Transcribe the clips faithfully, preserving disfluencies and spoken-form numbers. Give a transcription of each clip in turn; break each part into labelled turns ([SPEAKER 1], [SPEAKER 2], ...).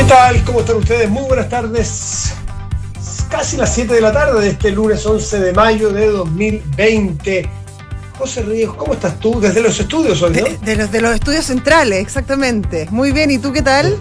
[SPEAKER 1] ¿Qué tal? ¿Cómo están ustedes? Muy buenas tardes. Casi las siete de la tarde de este lunes once de mayo de dos mil veinte. José Ríos, ¿cómo estás tú? Desde los estudios hoy, ¿no?
[SPEAKER 2] De, de, los, de los estudios centrales, exactamente. Muy bien, ¿y tú qué tal?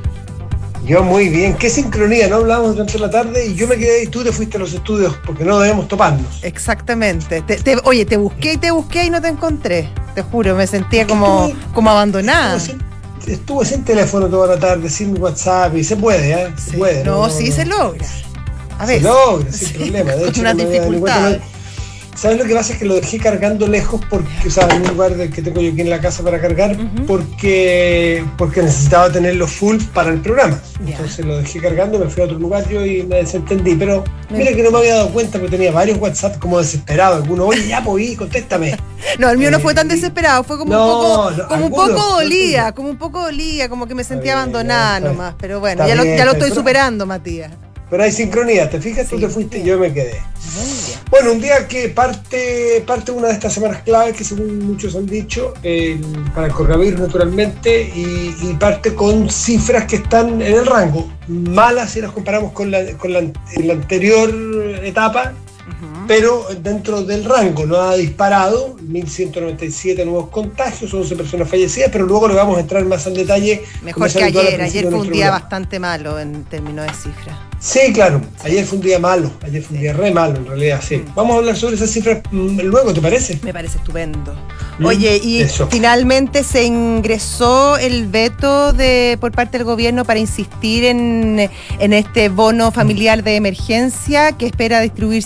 [SPEAKER 1] Yo muy bien. Qué sincronía, ¿no? Hablábamos durante la tarde y yo me quedé y tú te fuiste a los estudios porque no debemos toparnos.
[SPEAKER 2] Exactamente. Te, te, oye, te busqué y te busqué y no te encontré. Te juro, me sentía como, estuve, como abandonada.
[SPEAKER 1] Estuve sin, estuve sin teléfono toda la tarde, sin WhatsApp y se puede, ¿eh? Se
[SPEAKER 2] sí.
[SPEAKER 1] puede.
[SPEAKER 2] No,
[SPEAKER 1] no,
[SPEAKER 2] sí
[SPEAKER 1] no,
[SPEAKER 2] se logra. A ver.
[SPEAKER 1] Se logra, sin
[SPEAKER 2] sí,
[SPEAKER 1] problema. De
[SPEAKER 2] con
[SPEAKER 1] hecho,
[SPEAKER 2] una
[SPEAKER 1] no
[SPEAKER 2] dificultad.
[SPEAKER 1] ¿Sabes lo que pasa? Es que lo dejé cargando lejos, porque, o sea, en un lugar del que tengo yo aquí en la casa para cargar, uh-huh. porque, porque necesitaba tenerlo full para el programa. Yeah. Entonces lo dejé cargando, me fui a otro lugar yo y me desentendí. Pero mira que no me había dado cuenta, porque tenía varios WhatsApp como desesperados. Algunos, oye, ya, pues, contéstame.
[SPEAKER 2] No, el mío no fue tan desesperado, fue como
[SPEAKER 1] no,
[SPEAKER 2] un poco,
[SPEAKER 1] no,
[SPEAKER 2] como
[SPEAKER 1] algunos,
[SPEAKER 2] un poco dolía,
[SPEAKER 1] no,
[SPEAKER 2] como un poco dolía, como que me sentía
[SPEAKER 1] bien,
[SPEAKER 2] abandonada
[SPEAKER 1] está
[SPEAKER 2] nomás. Pero bueno,
[SPEAKER 1] está
[SPEAKER 2] ya,
[SPEAKER 1] bien,
[SPEAKER 2] lo, ya lo estoy
[SPEAKER 1] pero,
[SPEAKER 2] superando, Matías.
[SPEAKER 1] Pero hay sincronía, ¿te fijas? Sí, tú te fuiste y yo me quedé. Bueno, un día que parte, parte una de estas semanas claves que según muchos han dicho, eh, para el coronavirus naturalmente, y, y parte con cifras que están en el rango, malas si las comparamos con la, con la, la anterior etapa, uh-huh. pero dentro del rango, no ha disparado, mil ciento noventa y siete nuevos contagios, once personas fallecidas, pero luego le vamos a entrar más al detalle.
[SPEAKER 2] Mejor que ayer, ayer fue un día programa. bastante malo en términos de cifras.
[SPEAKER 1] Sí, claro, ayer fue un día malo, ayer fue un día re malo en realidad, sí. Vamos a hablar sobre esas cifras luego, ¿te parece?
[SPEAKER 2] Me parece estupendo. ¿Mm? Oye, y Eso. finalmente se ingresó el veto de por parte del gobierno para insistir en, en este bono familiar de emergencia que espera distribuir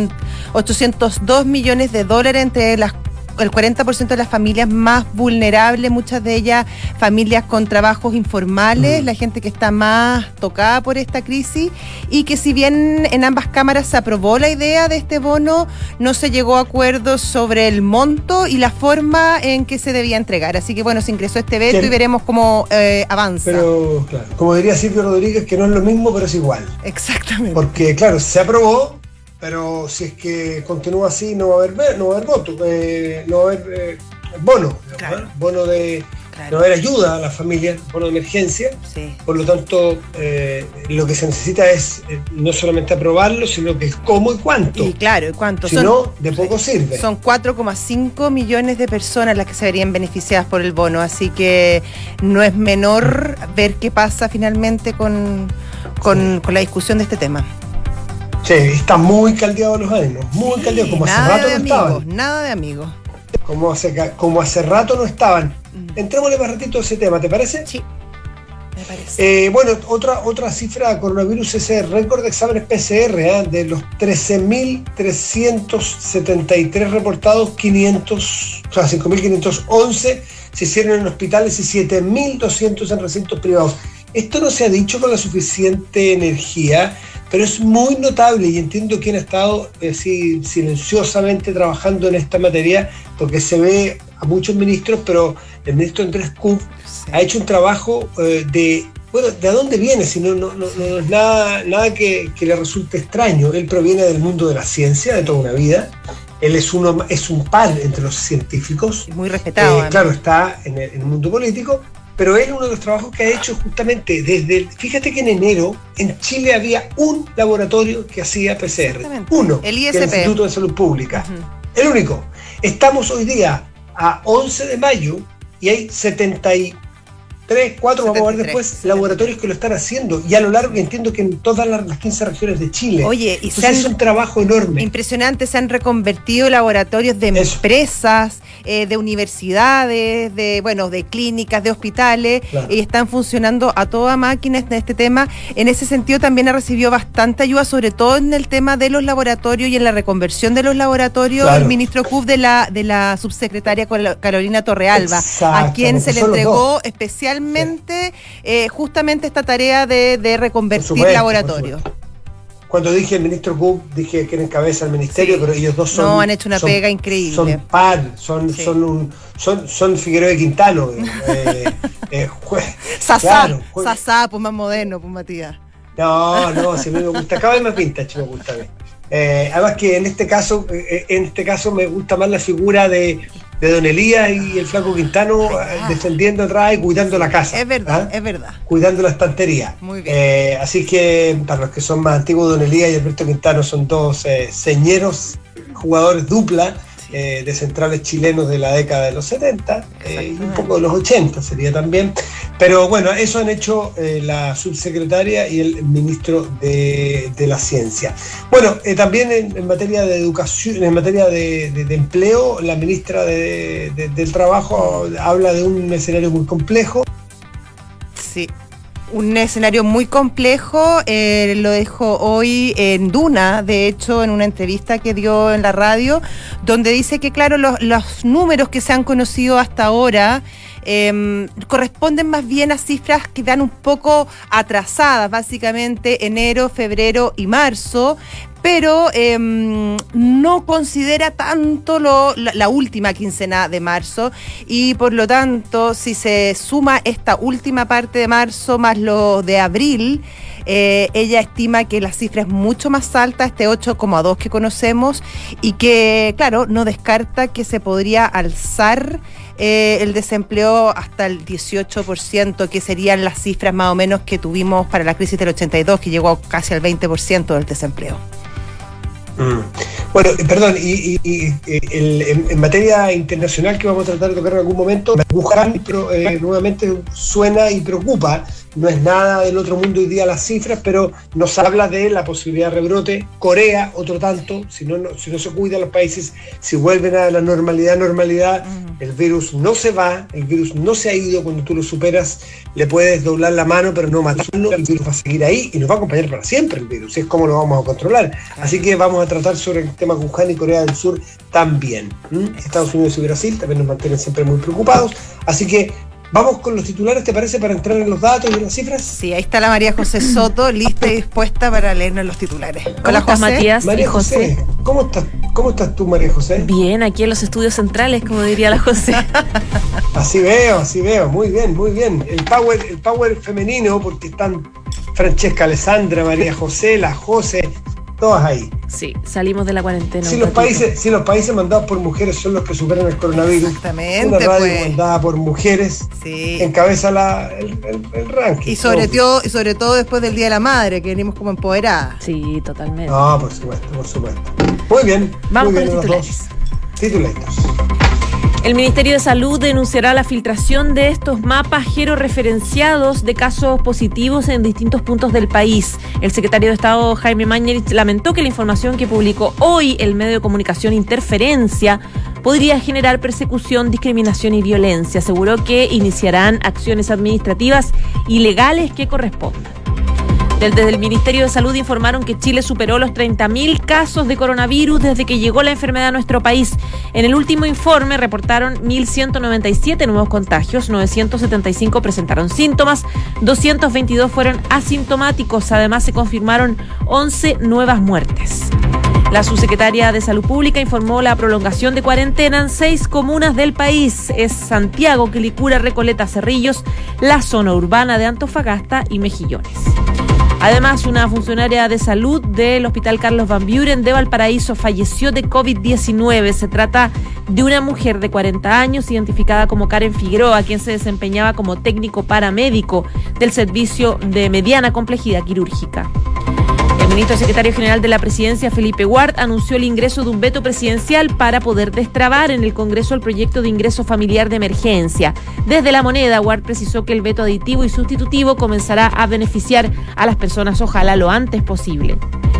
[SPEAKER 2] ochocientos dos millones de dólares entre las el cuarenta por ciento de las familias más vulnerables, muchas de ellas familias con trabajos informales, mm. la gente que está más tocada por esta crisis, y que si bien en ambas cámaras se aprobó la idea de este bono, no se llegó a acuerdos sobre el monto y la forma en que se debía entregar. Así que bueno, se ingresó este veto ¿Qué? y veremos cómo eh, avanza.
[SPEAKER 1] Pero claro, como diría Silvio Rodríguez, que no es lo mismo, pero es igual.
[SPEAKER 2] Exactamente.
[SPEAKER 1] Porque claro, se aprobó, pero si es que continúa así no va a haber, no va a haber voto, eh, no va a haber eh, bono,
[SPEAKER 2] claro.
[SPEAKER 1] ¿no? bono de, claro. no va a haber ayuda a las familias, bono de emergencia,
[SPEAKER 2] sí.
[SPEAKER 1] por lo tanto eh, lo que se necesita es eh, no solamente aprobarlo, sino que es cómo y cuánto.
[SPEAKER 2] Y claro, ¿y cuánto?
[SPEAKER 1] Si son, no, de poco sirve.
[SPEAKER 2] Son cuatro coma cinco millones de personas las que se verían beneficiadas por el bono, así que no es menor ver qué pasa finalmente con, con, sí. con la discusión de este tema.
[SPEAKER 1] Sí, está muy caldeado los ánimos, muy sí, caldeado, como hace rato no
[SPEAKER 2] amigos,
[SPEAKER 1] estaban.
[SPEAKER 2] Nada de amigos.
[SPEAKER 1] Como hace, como hace rato no estaban. Mm. Entrémosle más ratito a ese tema, ¿te parece?
[SPEAKER 2] Sí, me parece.
[SPEAKER 1] Eh, bueno, otra, otra cifra de coronavirus es el récord de exámenes P C R, ¿eh? De los trece mil trescientos setenta y tres reportados, quinientos, o sea, cinco mil quinientos once se hicieron en hospitales y siete mil doscientos en recintos privados. Esto no se ha dicho con la suficiente energía, pero es muy notable y entiendo quién ha estado eh, sí, silenciosamente trabajando en esta materia, porque se ve a muchos ministros, pero el ministro Andrés Kub sí. ha hecho un trabajo eh, de, bueno, ¿de dónde viene? Si no, no, no, no es nada, nada que, que le resulte extraño. Él proviene del mundo de la ciencia, de toda una vida. Él es, uno, es un par entre los científicos.
[SPEAKER 2] Muy respetado.
[SPEAKER 1] Eh, claro, está en el, en el mundo político. Pero él, uno de los trabajos que ha hecho justamente desde, el, fíjate que en enero en Chile había un laboratorio que hacía P C R, uno,
[SPEAKER 2] el I S P,
[SPEAKER 1] el Instituto de Salud Pública, uh-huh. el único. Estamos hoy día a once de mayo y hay setenta y tres, cuatro, vamos a ver después, setenta y tres laboratorios que lo están haciendo, y a lo largo, entiendo que en todas las quince regiones de Chile.
[SPEAKER 2] Oye, y
[SPEAKER 1] entonces han, es un trabajo enorme.
[SPEAKER 2] Impresionante, se han reconvertido laboratorios de Eso. empresas, eh, de universidades, de bueno, de clínicas, de hospitales, claro. y están funcionando a toda máquina en este tema. En ese sentido también ha recibido bastante ayuda, sobre todo en el tema de los laboratorios y en la reconversión de los laboratorios, claro. el ministro Kub de la, de la subsecretaria Carolina Torrealba, a quien se le entregó especialmente Sí. Eh, justamente esta tarea de, de reconvertir supuesto, laboratorios.
[SPEAKER 1] Cuando dije el ministro Kub, dije que era en cabeza el ministerio, sí. pero ellos dos son...
[SPEAKER 2] No, han hecho una
[SPEAKER 1] son,
[SPEAKER 2] pega increíble.
[SPEAKER 1] Son par, son, sí. son, un, son, son Figueroa de Quintano. Eh, eh, jue,
[SPEAKER 2] Sasá, claro, jue... Sasá, pues más moderno, pues Matías.
[SPEAKER 1] No, no, si a mí me gusta, cada vez más vintage me gusta a mí. Eh, además que en este caso, eh, en este caso me gusta más la figura de de Don Elías y el Flaco Quintano defendiendo atrás y cuidando la casa.
[SPEAKER 2] Es verdad,
[SPEAKER 1] ¿ah?
[SPEAKER 2] es verdad.
[SPEAKER 1] Cuidando la estantería.
[SPEAKER 2] Muy bien.
[SPEAKER 1] Eh, así que para los que son más antiguos, Don Elías y Alberto Quintano son dos eh, señeros, jugadores dupla, Eh, de centrales chilenos de la década de los setenta eh, y un poco de los ochenta sería también, pero bueno, eso han hecho eh, la subsecretaria y el ministro de, de la Ciencia. Bueno, eh, también en, en materia de educación, en materia de, de, de empleo, la ministra de, de, del Trabajo habla de un escenario muy complejo.
[SPEAKER 2] Sí. Un escenario muy complejo, eh, lo dejó hoy en Duna, de hecho, en una entrevista que dio en la radio, donde dice que, claro, los, los números que se han conocido hasta ahora eh, corresponden más bien a cifras que dan un poco atrasadas, básicamente enero, febrero y marzo, pero eh, no considera tanto lo, la, la última quincena de marzo y por lo tanto si se suma esta última parte de marzo más lo de abril, eh, ella estima que la cifra es mucho más alta, este ocho coma dos que conocemos, y que claro, no descarta que se podría alzar eh, el desempleo hasta el dieciocho por ciento, que serían las cifras más o menos que tuvimos para la crisis del ochenta y dos, que llegó casi al veinte por ciento del desempleo.
[SPEAKER 1] Mm. Bueno, perdón, y, y, y el, en, en materia internacional que vamos a tratar de tocar en algún momento, Wuhan eh, nuevamente suena y preocupa. No es nada del otro mundo hoy día las cifras, pero nos habla de la posibilidad de rebrote. Corea, otro tanto, si no, no, si no se cuidan los países, si vuelven a la normalidad, normalidad, uh-huh. El virus no se va, el virus no se ha ido. Cuando tú lo superas, le puedes doblar la mano, pero no matarlo, el virus va a seguir ahí y nos va a acompañar para siempre el virus, es como lo vamos a controlar. Así que vamos a tratar sobre el tema Wuhan y Corea del Sur también. ¿Mm? Estados Unidos y Brasil también nos mantienen siempre muy preocupados, así que vamos con los titulares, ¿te parece? Para entrar en los datos y en las cifras.
[SPEAKER 2] Sí, ahí está la María José Soto, lista y dispuesta para leernos los titulares.
[SPEAKER 3] Hola, José.
[SPEAKER 2] Matías.
[SPEAKER 1] María José, José, ¿cómo estás? ¿Cómo estás tú, María José?
[SPEAKER 3] Bien, aquí en los estudios centrales, como diría la José.
[SPEAKER 1] Así veo, así veo, muy bien, muy bien. El power, el power femenino, porque están Francesca, Alessandra, María José, la José, todas ahí.
[SPEAKER 3] Sí, salimos de la cuarentena.
[SPEAKER 1] Si los países, si los países mandados por mujeres son los que superan el coronavirus,
[SPEAKER 2] exactamente,
[SPEAKER 1] una radio
[SPEAKER 2] pues.
[SPEAKER 1] mandada por mujeres
[SPEAKER 2] sí.
[SPEAKER 1] encabeza la, el, el, el ranking.
[SPEAKER 2] Y sobre, todo, y sobre todo después del Día de la Madre, que venimos como empoderadas.
[SPEAKER 3] Sí, totalmente.
[SPEAKER 1] No, por supuesto, por supuesto. Muy bien.
[SPEAKER 3] Vamos
[SPEAKER 1] muy
[SPEAKER 3] con
[SPEAKER 1] bien,
[SPEAKER 3] los titulares.
[SPEAKER 1] Titulitos.
[SPEAKER 3] El Ministerio de Salud denunciará la filtración de estos mapas georreferenciados de casos positivos en distintos puntos del país. El secretario de Estado, Jaime Mañalich, lamentó que la información que publicó hoy el medio de comunicación Interferencia podría generar persecución, discriminación y violencia. Aseguró que iniciarán acciones administrativas y legales que correspondan. Desde el Ministerio de Salud informaron que Chile superó los treinta mil casos de coronavirus desde que llegó la enfermedad a nuestro país. En el último informe reportaron mil ciento noventa y siete nuevos contagios, novecientos setenta y cinco presentaron síntomas, doscientos veintidós fueron asintomáticos. Además, se confirmaron once nuevas muertes. La subsecretaria de Salud Pública informó la prolongación de cuarentena en seis comunas del país. Es Santiago, Quilicura, Recoleta, Cerrillos, la zona urbana de Antofagasta y Mejillones. Además, una funcionaria de salud del Hospital Carlos Van Buren de Valparaíso falleció de COVID diecinueve. Se trata de una mujer de cuarenta años identificada como Karen Figueroa, quien se desempeñaba como técnico paramédico del servicio de mediana complejidad quirúrgica. El ministro secretario general de la Presidencia, Felipe Ward, anunció el ingreso de un veto presidencial para poder destrabar en el Congreso el proyecto de ingreso familiar de emergencia. Desde La Moneda, Ward precisó que el veto aditivo y sustitutivo comenzará a beneficiar a las personas, ojalá lo antes posible.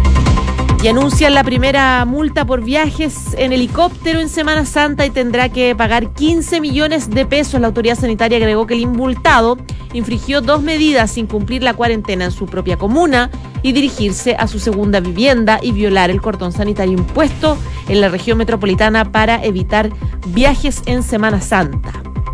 [SPEAKER 3] Y anuncian la primera multa por viajes en helicóptero en Semana Santa y tendrá que pagar quince millones de pesos. La autoridad sanitaria agregó que el indultado infringió dos medidas: sin cumplir la cuarentena en su propia comuna y dirigirse a su segunda vivienda, y violar el cordón sanitario impuesto en la región metropolitana para evitar viajes en Semana Santa.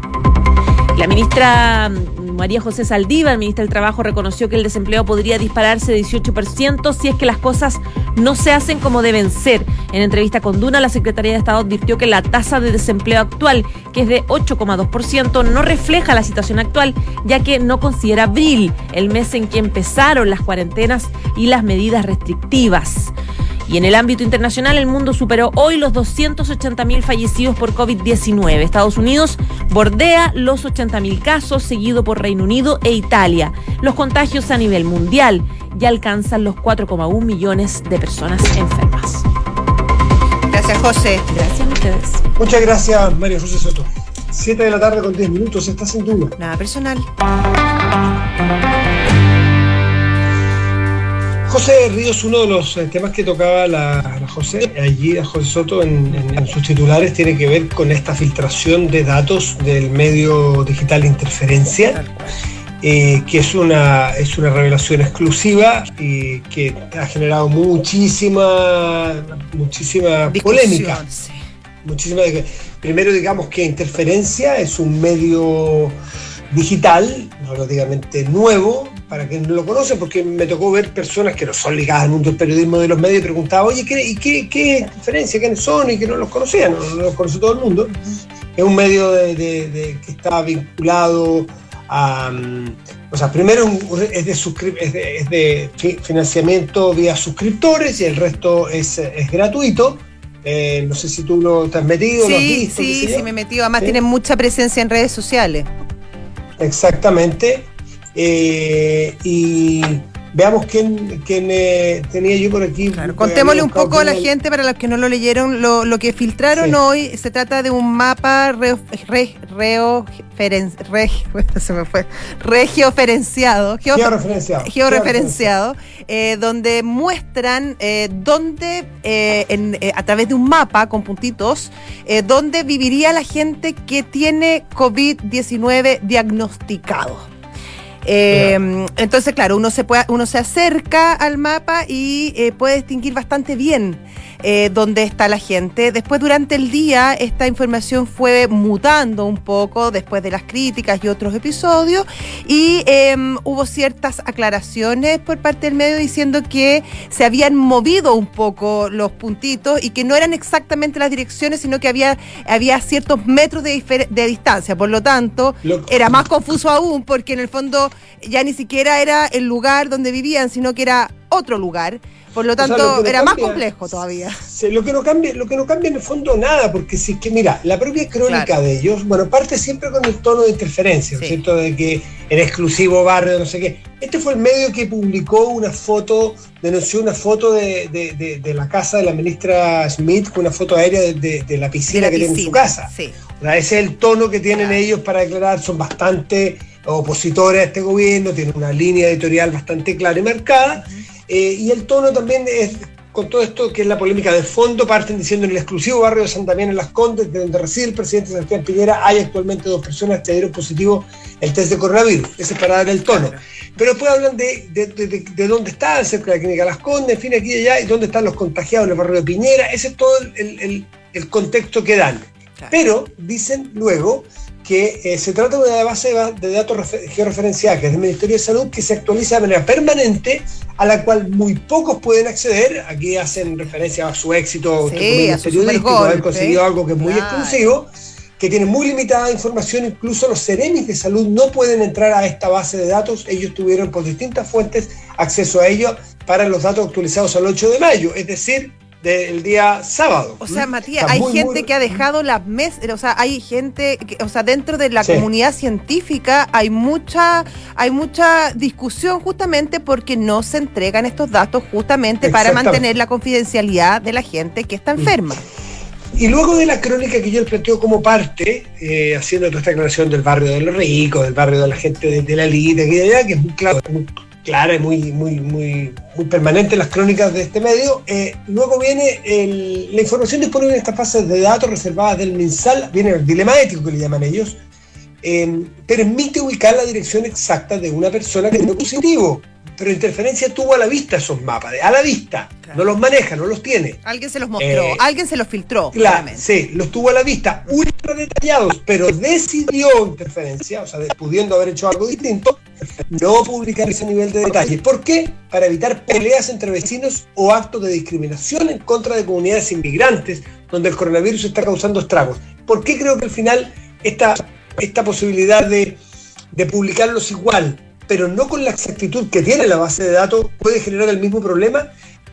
[SPEAKER 3] La ministra María José Saldívar, ministra del Trabajo, reconoció que el desempleo podría dispararse dieciocho por ciento si es que las cosas no se hacen como deben ser. En entrevista con Duna, la Secretaría de Estado advirtió que la tasa de desempleo actual, que es de ocho coma dos por ciento, no refleja la situación actual, ya que no considera abril, el mes en que empezaron las cuarentenas y las medidas restrictivas. Y en el ámbito internacional, el mundo superó hoy los doscientos ochenta mil fallecidos por COVID diecinueve. Estados Unidos bordea los ochenta mil casos, seguido por Reino Unido e Italia. Los contagios a nivel mundial ya alcanzan los cuatro coma uno millones de personas enfermas.
[SPEAKER 2] Gracias, José.
[SPEAKER 3] Gracias a ustedes.
[SPEAKER 1] Muchas gracias, María José Soto. siete de la tarde con diez minutos, estás en duda.
[SPEAKER 2] Nada personal.
[SPEAKER 1] José Ríos, uno de los temas que tocaba la, la José, allí a José Soto en, en, en sus titulares, tiene que ver con esta filtración de datos del medio digital Interferencia, eh, que es una, es una revelación exclusiva y que ha generado muchísima, muchísima polémica.
[SPEAKER 2] Sí.
[SPEAKER 1] Muchísima, primero digamos que Interferencia es un medio digital relativamente nuevo, para quien no lo conoce, porque me tocó ver personas que no son ligadas al mundo del periodismo de los medios y preguntaban, oye, ¿qué, y qué, qué Interferencia? ¿Quiénes son? Y que no los conocían, no, no los conoce todo el mundo. Es un medio de, de, de, que está vinculado a... O sea, primero es de, suscri- es de, es de financiamiento vía suscriptores y el resto es, es gratuito. Eh, no sé si tú lo te has metido.
[SPEAKER 2] Sí,
[SPEAKER 1] lo has visto,
[SPEAKER 2] sí, sí, me he metido. Además,
[SPEAKER 1] ¿sí?
[SPEAKER 2] Tienen mucha presencia en redes sociales.
[SPEAKER 1] Exactamente. Eh, y veamos quién, quién eh, tenía yo por aquí.
[SPEAKER 2] Claro, contémosle un poco a la gente, para los que no lo leyeron, lo, lo que filtraron sí. hoy. Se trata de un mapa reo, re, reo, feren, re, se me fue, regioferenciado, geo,
[SPEAKER 1] georreferenciado,
[SPEAKER 2] georreferenciado eh, donde muestran eh, dónde, eh, en, eh, a través de un mapa con puntitos, eh, dónde viviría la gente que tiene COVID diecinueve diagnosticado. Eh, entonces, claro, uno se puede, uno se acerca al mapa y eh, puede distinguir bastante bien eh, dónde está la gente. Después, durante el día, esta información fue mutando un poco después de las críticas y otros episodios, y eh, hubo ciertas aclaraciones por parte del medio diciendo que se habían movido un poco los puntitos y que no eran exactamente las direcciones, sino que había, había ciertos metros de, difer- de distancia. Por lo tanto, lo... era más confuso aún, porque en el fondo ya ni siquiera era el lugar donde vivían, sino que era otro lugar. Por lo tanto, o sea, lo era cambia, más complejo todavía.
[SPEAKER 1] Se, lo, que no cambia, lo que no cambia en el fondo nada, porque si es que, mira, la propia crónica claro. de ellos, bueno, parte siempre con el tono de Interferencia, sí. ¿cierto? De que en exclusivo barrio, no sé qué. Este fue el medio que publicó una foto, denunció una foto de, de, de, de la casa de la ministra Smith, con una foto aérea de, de, de la piscina de la que piscina, tiene en su casa. Sí. O sea, ese es el tono que tienen claro. ellos para declarar, son bastante opositores a este gobierno, tienen una línea editorial bastante clara y marcada. Uh-huh. Eh, y el tono también es, con todo esto que es la polémica de fondo, parten diciendo en el exclusivo barrio de San Damián en Las Condes, de donde reside el presidente Sebastián Piñera, hay actualmente dos personas que dieron positivo el test de coronavirus. Ese es para dar el tono. Claro. Pero después hablan de, de, de, de, de dónde está, cerca de la clínica Las Condes, en fin, aquí y allá, y dónde están los contagiados en el barrio de Piñera. Ese es todo el, el, el contexto que dan. Claro. Pero dicen luego que eh, se trata de una base de datos refer- georreferenciada, que es del Ministerio de Salud, que se actualiza de manera permanente, a la cual muy pocos pueden acceder. Aquí hacen referencia a su éxito sí, a su periodístico, haber conseguido algo que es muy claro. exclusivo, que tiene muy limitada información. Incluso los seremis de salud no pueden entrar a esta base de datos. Ellos tuvieron por distintas fuentes acceso a ello para los datos actualizados al ocho de mayo, es decir, del día sábado.
[SPEAKER 2] O sea, Matías, está hay muy, gente muy... que ha dejado las mesas, o sea, hay gente, que, o sea, dentro de la sí. comunidad científica hay mucha, hay mucha discusión justamente porque no se entregan estos datos justamente para mantener la confidencialidad de la gente que está enferma.
[SPEAKER 1] Y luego de la crónica que yo les planteo como parte, eh, haciendo toda esta aclaración del barrio de los ricos, del barrio de la gente de, de la elite, que, allá, que es muy claro, muy clara y muy, muy, muy, muy permanente en las crónicas de este medio. Eh, luego viene el, la información disponible en estas bases de datos reservadas del MinSal, viene el dilema ético que le llaman ellos, eh, permite ubicar la dirección exacta de una persona que tiene positivo. Pero Interferencia tuvo a la vista esos mapas, a la vista, claro. no los maneja, no los tiene.
[SPEAKER 2] Alguien se los mostró, eh, alguien se los filtró.
[SPEAKER 1] Claro, sí, los tuvo a la vista, ultra detallados, pero decidió Interferencia, o sea, pudiendo haber hecho algo distinto, no publicar ese nivel de detalle. ¿Por qué? Para evitar peleas entre vecinos o actos de discriminación en contra de comunidades inmigrantes, donde el coronavirus está causando estragos. ¿Por qué creo que al final esta, esta posibilidad de, de publicarlos igual, pero no con la exactitud que tiene la base de datos, puede generar el mismo problema?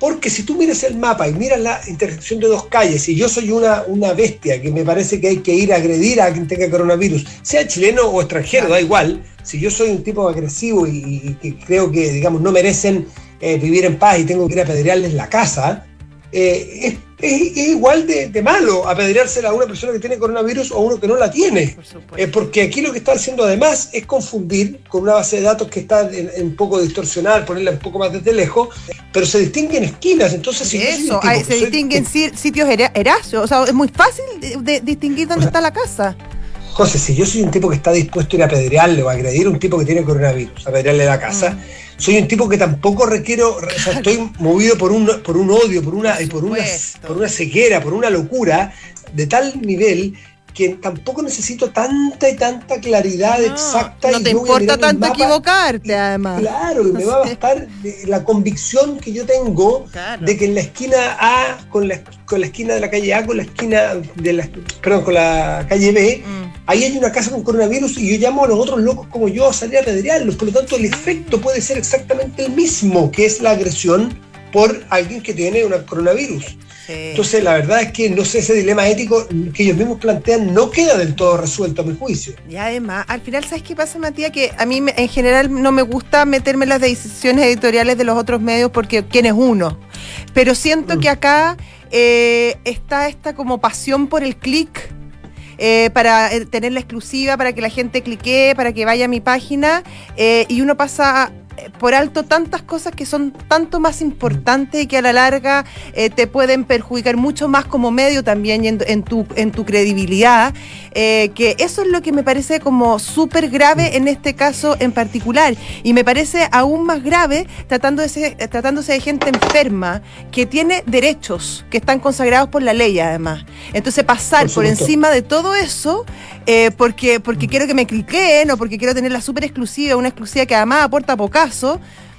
[SPEAKER 1] Porque si tú miras el mapa y miras la intersección de dos calles, y yo soy una, una bestia que me parece que hay que ir a agredir a quien tenga coronavirus, sea chileno o extranjero, da igual, si yo soy un tipo agresivo y, y que creo que, digamos, no merecen eh, vivir en paz y tengo que ir a apedrearles la casa, eh, es, es, es igual de, de malo apedreársela a una persona que tiene coronavirus o a uno que no la tiene. Por eh, porque aquí lo que está haciendo además es confundir con una base de datos que está en, en un poco distorsionada, ponerla un poco más desde lejos, pero se distinguen esquinas. Entonces, si
[SPEAKER 2] eso, hay, se distinguen soy, sitios Eracio, o sea, es muy fácil de, de distinguir dónde o sea, está la casa.
[SPEAKER 1] José, si yo soy un tipo que está dispuesto a ir a apedrearle o a agredir a un tipo que tiene coronavirus, a apedrearle la casa, mm. soy un tipo que tampoco requiero, o sea, estoy movido por un, por un odio, por una, por, una, por una ceguera, por una locura de tal nivel que tampoco necesito tanta y tanta claridad no, exacta.
[SPEAKER 2] No
[SPEAKER 1] y
[SPEAKER 2] te importa tanto equivocarte, además.
[SPEAKER 1] Claro, y me va a bastar la convicción que yo tengo claro. de que en la esquina A, con la, con la esquina de la calle A, con la esquina de la, perdón, con la calle B, mm. ahí hay una casa con coronavirus y yo llamo a los otros locos como yo a salir a apedrearlos. Por lo tanto, el efecto puede ser exactamente el mismo, que es la agresión por alguien que tiene un coronavirus. Sí. Entonces, la verdad es que no sé, ese dilema ético que ellos mismos plantean no queda del todo resuelto a mi juicio.
[SPEAKER 2] Y además, al final, ¿sabes qué pasa, Matías? Que a mí me, en general no me gusta meterme en las decisiones editoriales de los otros medios porque quién es uno. Pero siento mm. que acá eh, está esta como pasión por el clic. Eh, para eh, tener la exclusiva, para que la gente cliquee, para que vaya a mi página eh, y uno pasa por alto tantas cosas que son tanto más importantes y que a la larga eh, te pueden perjudicar mucho más como medio también y en, en, tu, en tu credibilidad, eh, que eso es lo que me parece como súper grave en este caso en particular, y me parece aún más grave tratándose, tratándose de gente enferma que tiene derechos que están consagrados por la ley además. Entonces pasar por, por encima de todo eso eh, porque, porque quiero que me cliquen o porque quiero tener la súper exclusiva, una exclusiva que además aporta poca caso,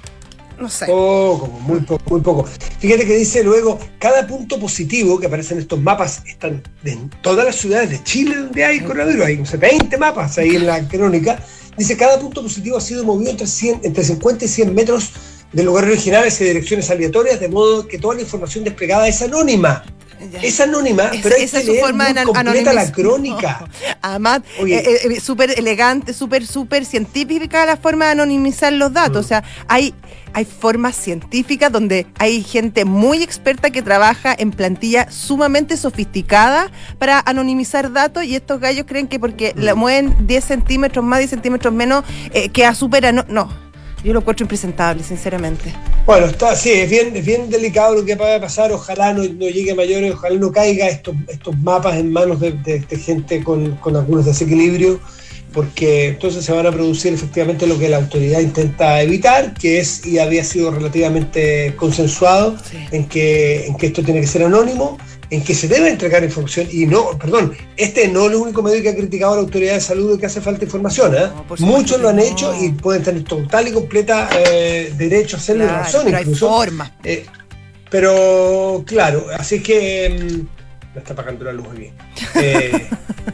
[SPEAKER 2] no sé.
[SPEAKER 1] Poco, muy poco, muy poco. Fíjate que dice luego, cada punto positivo que aparece en estos mapas están en todas las ciudades de Chile donde hay coronavirus, hay veinte mapas ahí en la crónica. Dice, cada punto positivo ha sido movido entre, cien, entre cincuenta y cien metros de lugares originales y direcciones aleatorias, de modo que toda la información desplegada es anónima. Ya. Es anónima, es, pero hay que leer muy an- completa la crónica.
[SPEAKER 2] No. Además, eh, eh, súper elegante, súper, súper científica la forma de anonimizar los datos. Mm. O sea, hay, hay formas científicas donde hay gente muy experta que trabaja en plantilla sumamente sofisticada para anonimizar datos, y estos gallos creen que porque mm. la mueven diez centímetros más, diez centímetros menos, eh, queda súper... Ano- no. Yo lo encuentro impresentable, sinceramente.
[SPEAKER 1] Bueno, está, sí, es bien, es bien delicado lo que va a pasar. Ojalá no, no llegue a mayores, ojalá no caiga estos, estos mapas en manos de, de, de gente con, con algunos desequilibrios, porque entonces se van a producir efectivamente lo que la autoridad intenta evitar, que es, y había sido relativamente consensuado, sí. en que, en que esto tiene que ser anónimo, en que se debe entregar información, y no, perdón, este no es el único medio que ha criticado a la autoridad de salud de que hace falta información, ¿eh? No, muchos lo han no. hecho y pueden tener total y completa eh, derecho a hacerlo, claro, razón
[SPEAKER 2] pero
[SPEAKER 1] incluso.
[SPEAKER 2] Hay forma.
[SPEAKER 1] Eh, pero claro, así que mm, me está apagando la luz aquí. Eh,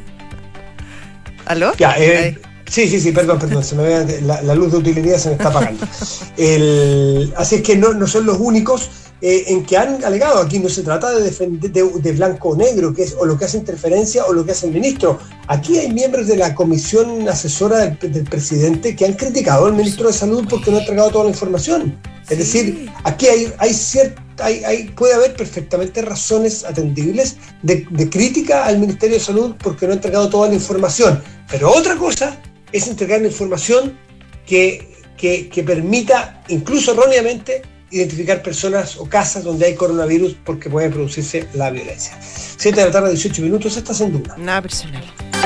[SPEAKER 2] ¿Aló?
[SPEAKER 1] Ya, eh, sí, sí, sí, perdón, perdón, se me ve, la, la luz de utilidad se me está apagando. El, así es que no, no son los únicos. Eh, en que han alegado, aquí no se trata de, defender, de, de blanco o negro, que es o lo que hace interferencia o lo que hace el ministro. Aquí hay miembros de la comisión asesora del, del presidente que han criticado al ministro de Salud porque no ha entregado toda la información. Es sí. decir, aquí hay, hay cierta, hay, hay, puede haber perfectamente razones atendibles de, de crítica al Ministerio de Salud porque no ha entregado toda la información. Pero otra cosa es entregar la información que, que, que permita, incluso erróneamente, identificar personas o casas donde hay coronavirus porque puede producirse la violencia. siete de la tarde, dieciocho minutos, esta sin duda.
[SPEAKER 2] Nada personal.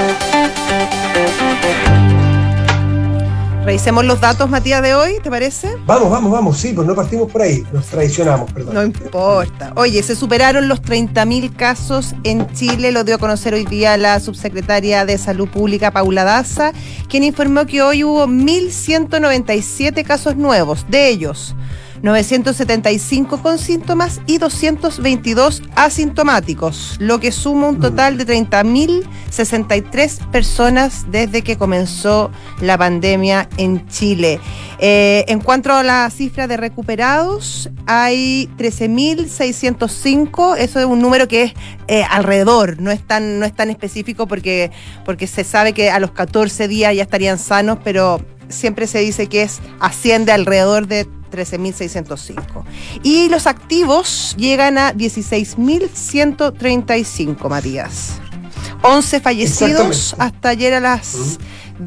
[SPEAKER 2] Revisemos los datos, Matías, de hoy, ¿te parece?
[SPEAKER 1] Vamos, vamos, vamos, sí, pues no partimos por ahí, nos traicionamos, perdón.
[SPEAKER 2] No importa. Oye, se superaron los treinta mil casos en Chile, lo dio a conocer hoy día la subsecretaria de Salud Pública, Paula Daza, quien informó que hoy hubo mil ciento noventa y siete casos nuevos, de ellos novecientos setenta y cinco con síntomas y doscientos veintidós asintomáticos, lo que suma un total de treinta mil sesenta y tres personas desde que comenzó la pandemia en Chile. Eh, en cuanto a la cifra de recuperados, hay trece mil seiscientos cinco, eso es un número que es eh, alrededor, no es tan, no es tan específico porque, porque se sabe que a los catorce días ya estarían sanos, pero siempre se dice que es asciende alrededor de trece mil seiscientos cinco. Y los activos llegan a dieciséis mil ciento treinta y cinco, Matías. once fallecidos hasta ayer a las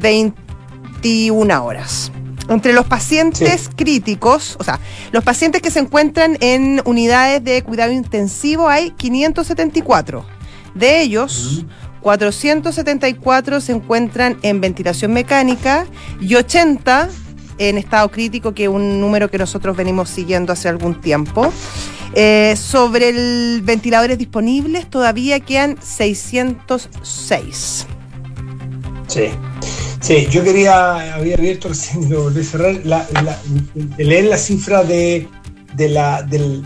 [SPEAKER 2] veintiuna horas. Entre los pacientes sí. críticos, o sea, los pacientes que se encuentran en unidades de cuidado intensivo hay quinientos setenta y cuatro. De ellos, uh-huh. cuatrocientos setenta y cuatro se encuentran en ventilación mecánica y ochenta en estado crítico, que es un número que nosotros venimos siguiendo hace algún tiempo. Eh, sobre el ventiladores disponibles, todavía quedan seiscientos seis.
[SPEAKER 1] Sí. Sí, yo quería, había abierto recién, lo volví a cerrar, la, la, de leer la cifra de, de, la, del,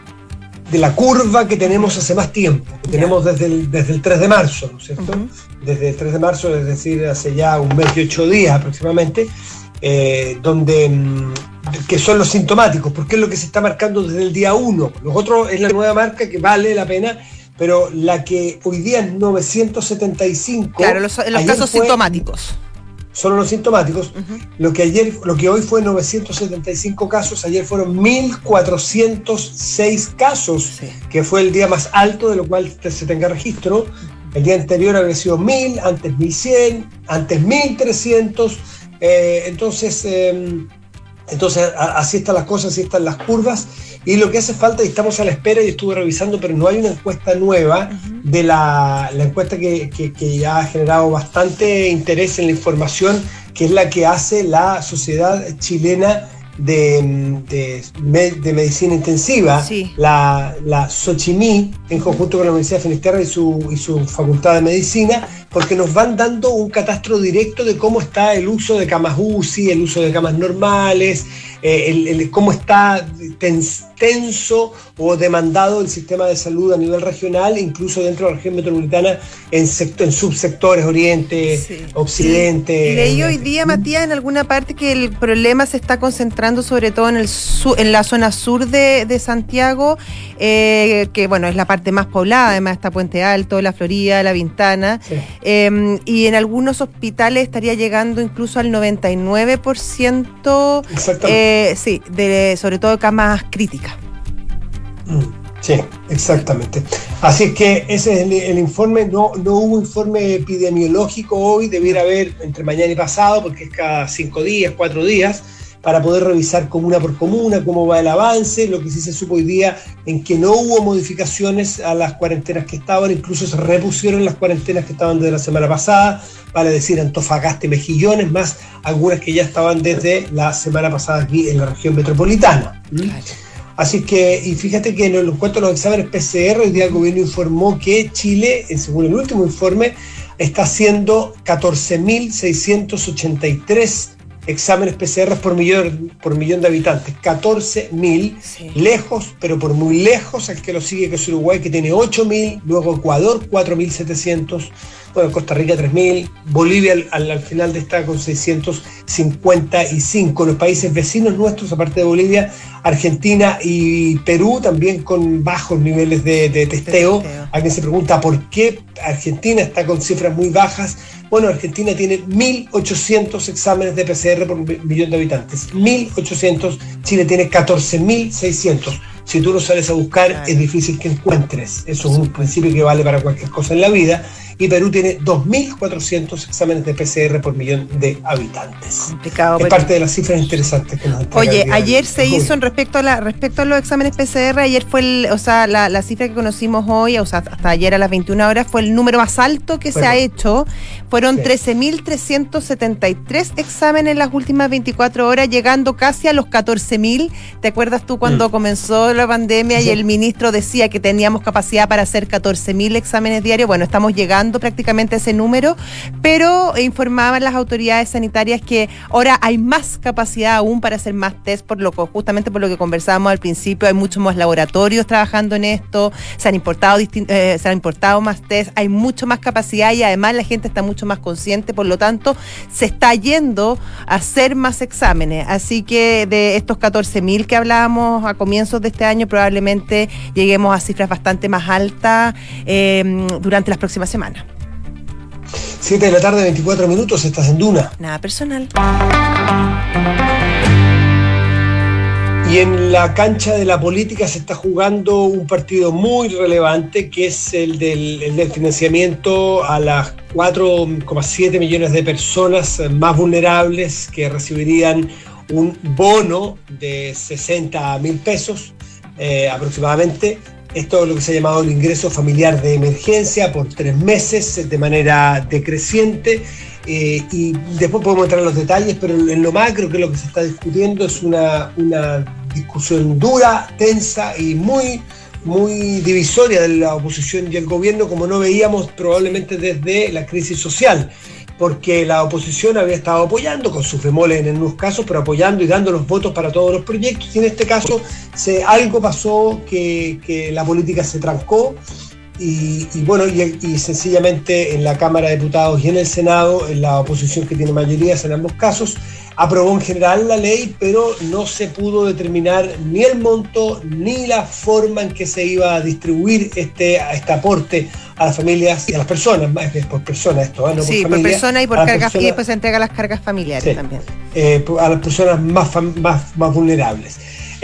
[SPEAKER 1] de la curva que tenemos hace más tiempo, que tenemos desde el, desde el tres de marzo, ¿no es cierto? Uh-huh. Desde el tres de marzo, es decir, hace ya un mes y ocho días aproximadamente, eh, donde, que son los sintomáticos, porque es lo que se está marcando desde el día uno. Los otros es la nueva marca que vale la pena, pero la que hoy día es novecientos setenta y cinco.
[SPEAKER 2] Claro, los, los casos fue, sintomáticos.
[SPEAKER 1] Solo los sintomáticos. Uh-huh. Lo que ayer, lo que hoy fue novecientos setenta y cinco casos, ayer fueron mil cuatrocientos seis casos, sí. que fue el día más alto de lo cual se tenga registro. El día anterior había sido mil, antes mil cien, antes mil trescientos. Eh, entonces, eh, entonces a, así están las cosas, así están las curvas. Y lo que hace falta, y estamos a la espera, y estuve revisando, pero no hay una encuesta nueva, uh-huh. de la, la encuesta que, que, que ya ha generado bastante interés en la información, que es la que hace la Sociedad Chilena de, de, de Medicina Intensiva, sí. la, la SOCHIMI, en conjunto con la Universidad de Finisterra y su, y su Facultad de Medicina, porque nos van dando un catastro directo de cómo está el uso de camas U C I, el uso de camas normales, eh, el, el, cómo está tens, tenso o demandado el sistema de salud a nivel regional, incluso dentro de la región metropolitana, en, sector, en subsectores, oriente, sí. occidente.
[SPEAKER 2] Sí. Y leí hoy día, Matías, en alguna parte que el problema se está concentrando sobre todo en, el su, en la zona sur de, de Santiago, eh, que bueno, es la parte más poblada, además está Puente Alto, La Florida, La Pintana. Sí. Eh, y en algunos hospitales estaría llegando incluso al noventa y nueve por ciento, eh, sí, de, sobre todo camas críticas.
[SPEAKER 1] Sí, exactamente. Así que ese es el, el informe. No, no hubo informe epidemiológico hoy, debiera haber entre mañana y pasado, porque es cada cinco días, cuatro días, para poder revisar comuna por comuna cómo va el avance. Lo que sí se supo hoy día en que no hubo modificaciones a las cuarentenas que estaban, incluso se repusieron las cuarentenas que estaban desde la semana pasada, vale decir Antofagasta y Mejillones, más algunas que ya estaban desde la semana pasada aquí en la región metropolitana. ¿Mm? Así que, y fíjate que en cuanto a los exámenes P C R, hoy día el gobierno informó que Chile, según el último informe, está haciendo catorce mil seiscientos ochenta y tres exámenes P C R por millón, por millón de habitantes, catorce mil, sí. lejos, pero por muy lejos al que lo sigue, que es Uruguay, que tiene ocho mil, luego Ecuador cuatro mil setecientos, bueno, Costa Rica tres mil, Bolivia al, al, al final de esta con seiscientos cincuenta y cinco, los países vecinos nuestros, aparte de Bolivia, Argentina y Perú, también con bajos niveles de, de testeo. testeo. Alguien se pregunta por qué Argentina está con cifras muy bajas. Bueno, Argentina tiene mil ochocientos exámenes de P C R por millón de habitantes. mil ochocientos, Chile tiene catorce mil seiscientos. Si tú lo sales a buscar, claro, es difícil que encuentres. Eso es un principio que vale para cualquier cosa en la vida. Y Perú tiene dos mil cuatrocientos exámenes de P C R por millón de habitantes. Complicado, es pero... parte de las cifras interesantes que nos entrega.
[SPEAKER 2] Oye, ayer se hizo en respecto a la respecto a los exámenes P C R, ayer fue el, o sea, la, la cifra que conocimos hoy, o sea, hasta ayer a las veintiuna horas, fue el número más alto que bueno, se ha hecho. Fueron sí. trece mil trescientos setenta y tres exámenes en las últimas veinticuatro horas, llegando casi a los catorce mil. ¿Te acuerdas tú cuando mm. comenzó la pandemia sí. y el ministro decía que teníamos capacidad para hacer catorce mil exámenes diarios? Bueno, estamos llegando llegando prácticamente a ese número, pero informaban las autoridades sanitarias que ahora hay más capacidad aún para hacer más test, por lo que, justamente por lo que conversábamos al principio, hay muchos más laboratorios trabajando en esto, se han importado distin- eh, se han importado más test, hay mucho más capacidad y además la gente está mucho más consciente, por lo tanto se está yendo a hacer más exámenes, así que de estos catorce mil que hablábamos a comienzos de este año probablemente lleguemos a cifras bastante más altas eh, durante las próximas semanas.
[SPEAKER 1] siete de la tarde, veinticuatro minutos, estás en Duna.
[SPEAKER 2] Nada personal.
[SPEAKER 1] Y en la cancha de la política se está jugando un partido muy relevante, que es el del, el del financiamiento a las cuatro coma siete millones de personas más vulnerables que recibirían un bono de sesenta mil pesos eh, aproximadamente. Esto es lo que se ha llamado el ingreso familiar de emergencia por tres meses de manera decreciente. Eh, y después podemos entrar en los detalles, pero en lo macro, que es lo que se está discutiendo, es una, una discusión dura, tensa y muy, muy divisoria de la oposición y el gobierno, como no veíamos probablemente desde la crisis social, porque la oposición había estado apoyando, con sus bemoles en algunos casos, pero apoyando y dando los votos para todos los proyectos, y en este caso se, algo pasó que, que la política se trancó. Y, y bueno, y, y sencillamente en la Cámara de Diputados y en el Senado, en la oposición que tiene mayorías en ambos casos, aprobó en general la ley, pero no se pudo determinar ni el monto ni la forma en que se iba a distribuir este, este aporte a las familias y a las personas, más que por persona esto, ¿eh? No
[SPEAKER 2] sí,
[SPEAKER 1] por,
[SPEAKER 2] por
[SPEAKER 1] familia,
[SPEAKER 2] persona y por cargas, personas, y después se entrega las cargas familiares sí, también.
[SPEAKER 1] Eh, a las personas más, más, más vulnerables.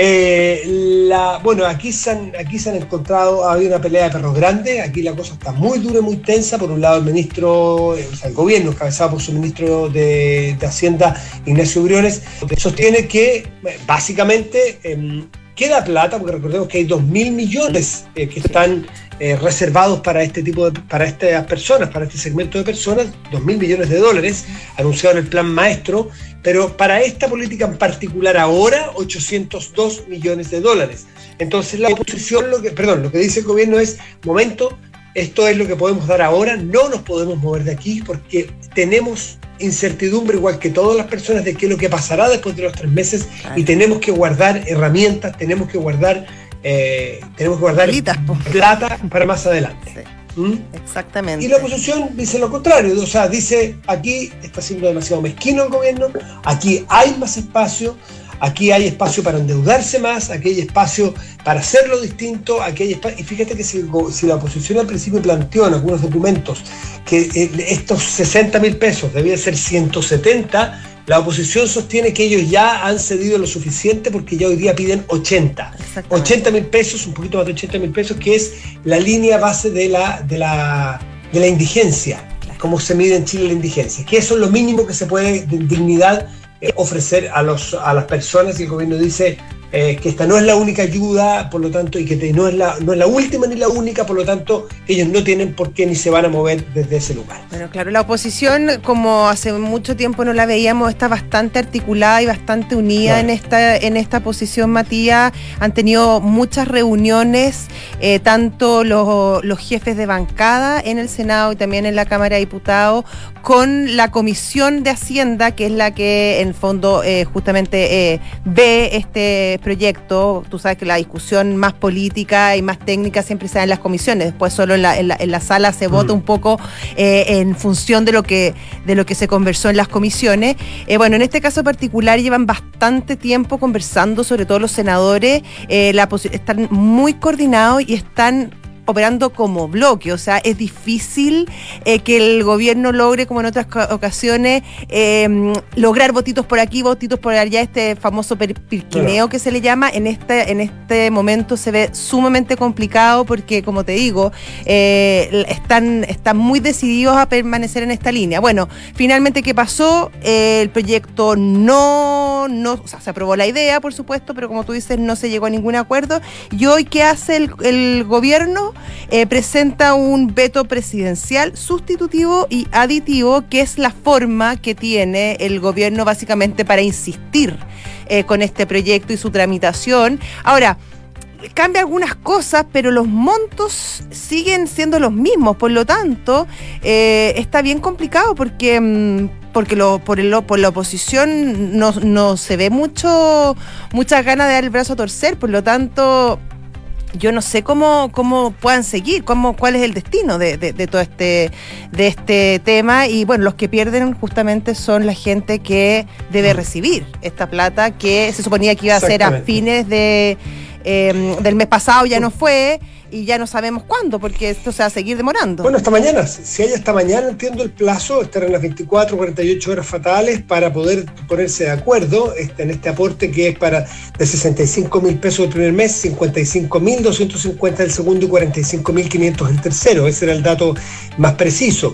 [SPEAKER 1] Eh, la, bueno, aquí se, han, aquí se han encontrado, ha habido una pelea de perros grandes, aquí la cosa está muy dura y muy tensa. Por un lado el ministro, eh, o sea, el gobierno encabezado por su ministro de, de Hacienda, Ignacio Briones, sostiene que básicamente eh, queda plata, porque recordemos que hay dos mil millones eh, que están eh, reservados para este tipo de, para estas personas, para este segmento de personas, dos mil millones de dólares, anunciado en el plan maestro. Pero para esta política en particular ahora, ochocientos dos millones de dólares. Entonces la oposición, lo que, perdón, lo que dice el gobierno es, momento, esto es lo que podemos dar ahora, no nos podemos mover de aquí porque tenemos incertidumbre, igual que todas las personas, de qué es lo que pasará después de los tres meses, y tenemos que guardar herramientas, tenemos que guardar, eh, tenemos que guardar
[SPEAKER 2] Litas,
[SPEAKER 1] plata para más adelante.
[SPEAKER 2] Sí.
[SPEAKER 1] ¿Mm?
[SPEAKER 2] Exactamente.
[SPEAKER 1] Y la oposición dice lo contrario, o sea, dice, aquí está siendo demasiado mezquino el gobierno, aquí hay más espacio, aquí hay espacio para endeudarse más, aquí hay espacio para hacerlo distinto, aquí hay espacio, y fíjate que si, si la oposición al principio planteó en algunos documentos que eh, estos sesenta mil pesos debían ser ciento setenta, la oposición sostiene que ellos ya han cedido lo suficiente porque ya hoy día piden ochenta. ochenta mil pesos, un poquito más de ochenta mil pesos, que es la línea base de la, de la, de la indigencia, cómo se mide en Chile la indigencia, que eso es lo mínimo que se puede de dignidad eh, ofrecer a, los, a las personas, y el gobierno dice eh, que esta no es la única ayuda, por lo tanto, y que te, no, es la, no es la última ni la única, por lo tanto, ellos no tienen por qué ni se van a mover desde ese lugar.
[SPEAKER 2] Bueno, claro, la oposición, como hace mucho tiempo no la veíamos, está bastante articulada y bastante unida claro. en esta en esta posición, Matías. Han tenido muchas reuniones, eh, tanto los, los jefes de bancada en el Senado y también en la Cámara de Diputados, con la Comisión de Hacienda, que es la que en el fondo eh, justamente eh, ve este proyecto. Tú sabes que la discusión más política y más técnica siempre se da en las comisiones, después solo en la, en la, en la sala se vota mm. un poco eh, en función de lo que de lo que se conversó en las comisiones. Eh, bueno, en este caso particular llevan bastante tiempo conversando, sobre todo los senadores, eh, la están muy coordinados y están operando como bloque, o sea, es difícil eh, que el gobierno logre, como en otras ocasiones, eh, lograr votitos por aquí, votitos por allá, este famoso pirquineo que se le llama. En este, en este momento se ve sumamente complicado porque, como te digo, eh, están, están muy decididos a permanecer en esta línea. Bueno, finalmente, ¿qué pasó? Eh, el proyecto no, no, o sea, se aprobó la idea, por supuesto, pero como tú dices, no se llegó a ningún acuerdo. Y hoy, ¿qué hace el, el gobierno? Eh, presenta un veto presidencial sustitutivo y aditivo, que es la forma que tiene el gobierno básicamente para insistir eh, con este proyecto y su tramitación. Ahora, cambia algunas cosas, pero los montos siguen siendo los mismos. Por lo tanto, eh, está bien complicado porque porque lo, por, el, por la oposición no, no se ve mucho muchas ganas de dar el brazo a torcer. Por lo tanto, yo no sé cómo cómo puedan seguir, cómo cuál es el destino de, de, de todo este de este tema. Y bueno, los que pierden justamente son la gente que debe recibir esta plata, que se suponía que iba a ser a fines de eh, del mes pasado, ya no fue, y ya no sabemos cuándo, porque esto se va a seguir demorando.
[SPEAKER 1] Bueno, hasta mañana, si hay hasta mañana, entiendo el plazo, estarán las veinticuatro, cuarenta y ocho horas fatales para poder ponerse de acuerdo este, en este aporte que es para de sesenta y cinco mil pesos el primer mes, cincuenta y cinco mil doscientos cincuenta el segundo y cuarenta y cinco mil quinientos el tercero. Ese era el dato más preciso.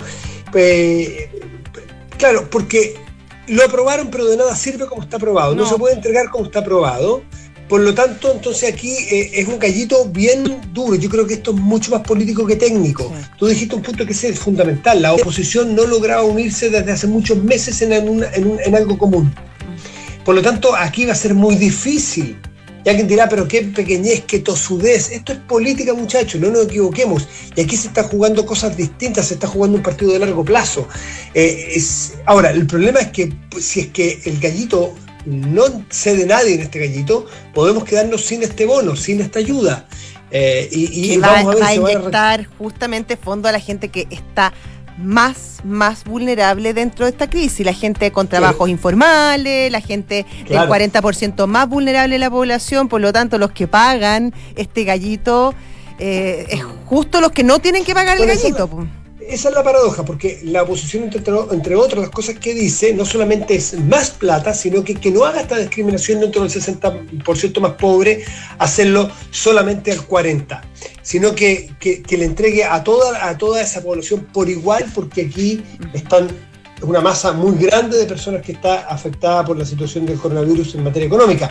[SPEAKER 1] Eh, claro, porque lo aprobaron, pero de nada sirve como está aprobado. No, no se puede entregar como está aprobado. Por lo tanto, entonces aquí eh, es un gallito bien duro. Yo creo que esto es mucho más político que técnico. Sí. Tú dijiste un punto que es fundamental. La oposición no lograba unirse desde hace muchos meses en, una, en, un, en algo común. Por lo tanto, aquí va a ser muy difícil. Y alguien dirá, pero qué pequeñez, qué tosudez. Esto es política, muchachos, no nos equivoquemos. Y aquí se están jugando cosas distintas, se está jugando un partido de largo plazo. Eh, es, ahora, el problema es que pues, si es que el gallito no cede nadie en este gallito, podemos quedarnos sin este bono, sin esta ayuda. Eh, y y
[SPEAKER 2] va, vamos a, ver, va a inyectar va a... justamente fondo a la gente que está más, más vulnerable dentro de esta crisis. La gente con trabajos sí. informales, la gente claro. del cuarenta por ciento más vulnerable de la población. Por lo tanto, los que pagan este gallito eh, es justo los que no tienen que pagar bueno, el gallito.
[SPEAKER 1] Esa, esa es la paradoja, porque la oposición, entre, entre otras las cosas que dice, no solamente es más plata, sino que que no haga esta discriminación dentro del sesenta por ciento más pobre, hacerlo solamente al cuarenta por ciento, sino que, que, que le entregue a toda, a toda esa población por igual, porque aquí están una masa muy grande de personas que está afectada por la situación del coronavirus en materia económica.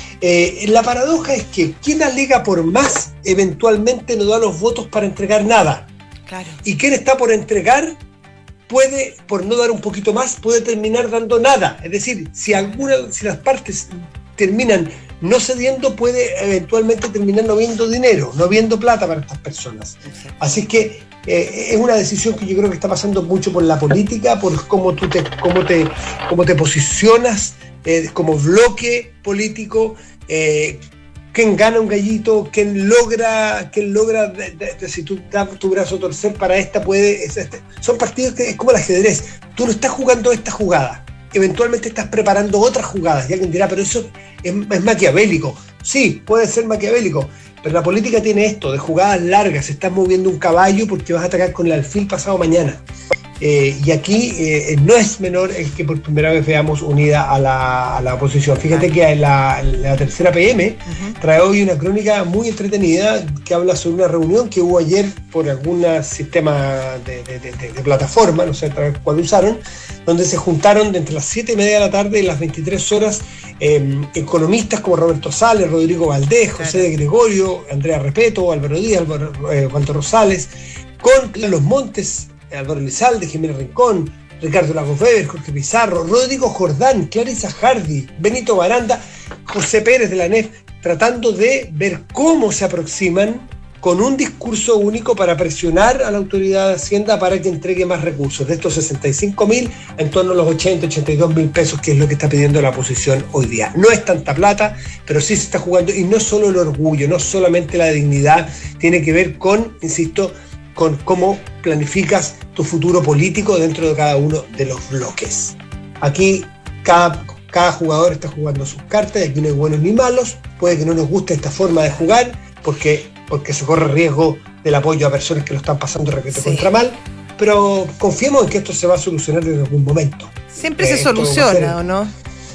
[SPEAKER 1] Eh, la paradoja es que quien alega por más eventualmente no da los votos para entregar nada.
[SPEAKER 2] Claro.
[SPEAKER 1] Y quien está por entregar puede, por no dar un poquito más, puede terminar dando nada. Es decir, si alguna, si las partes terminan no cediendo, puede eventualmente terminar no viendo dinero, no viendo plata para estas personas. Así que eh, es una decisión que yo creo que está pasando mucho por la política, por cómo tú te, cómo te, cómo te posicionas eh, como bloque político. Eh, ¿Quién gana un gallito? ¿Quién logra, quién logra de, de, de, si tú das tu brazo a torcer para esta? Puede, es, este, son partidos que es como el ajedrez. Tú no estás jugando esta jugada. Eventualmente estás preparando otras jugadas. Y alguien dirá, pero eso es, es maquiavélico. Sí, puede ser maquiavélico. Pero la política tiene esto, de jugadas largas. Estás moviendo un caballo porque vas a atacar con el alfil pasado mañana. Eh, y aquí eh, no es menor el que por primera vez veamos unida a la, a la oposición. Fíjate que la, la tercera P M uh-huh. trae hoy una crónica muy entretenida que habla sobre una reunión que hubo ayer por algún sistema de, de, de, de, de plataforma, no sé a través de cuál usaron, donde se juntaron de entre las siete y media de la tarde y las veintitrés horas eh, economistas como Roberto Sales, Rodrigo Valdés, José claro. de Gregorio, Andrea Repeto, Álvaro Díaz, Álvaro, eh, Walter Rosales, con los Montes, Álvaro Elizalde, Jiménez Rincón, Ricardo Lagos Weber, Jorge Pizarro, Rodrigo Jordán, Clarisa Hardy, Benito Baranda, José Pérez de la N E F, tratando de ver cómo se aproximan con un discurso único para presionar a la autoridad de Hacienda para que entregue más recursos, de estos sesenta y cinco mil en torno a los ochenta, ochenta y dos mil pesos, que es lo que está pidiendo la oposición hoy día. No es tanta plata, pero sí se está jugando, y no solo el orgullo, no solamente la dignidad, tiene que ver con, insisto, con cómo planificas tu futuro político dentro de cada uno de los bloques. Aquí cada, cada jugador está jugando sus cartas, y aquí no hay buenos ni malos. Puede que no nos guste esta forma de jugar, porque, porque se corre riesgo del apoyo a personas que lo están pasando requete sí. contra mal, pero confiemos en que esto se va a solucionar en algún momento.
[SPEAKER 2] Siempre eh, se soluciona, ¿o no?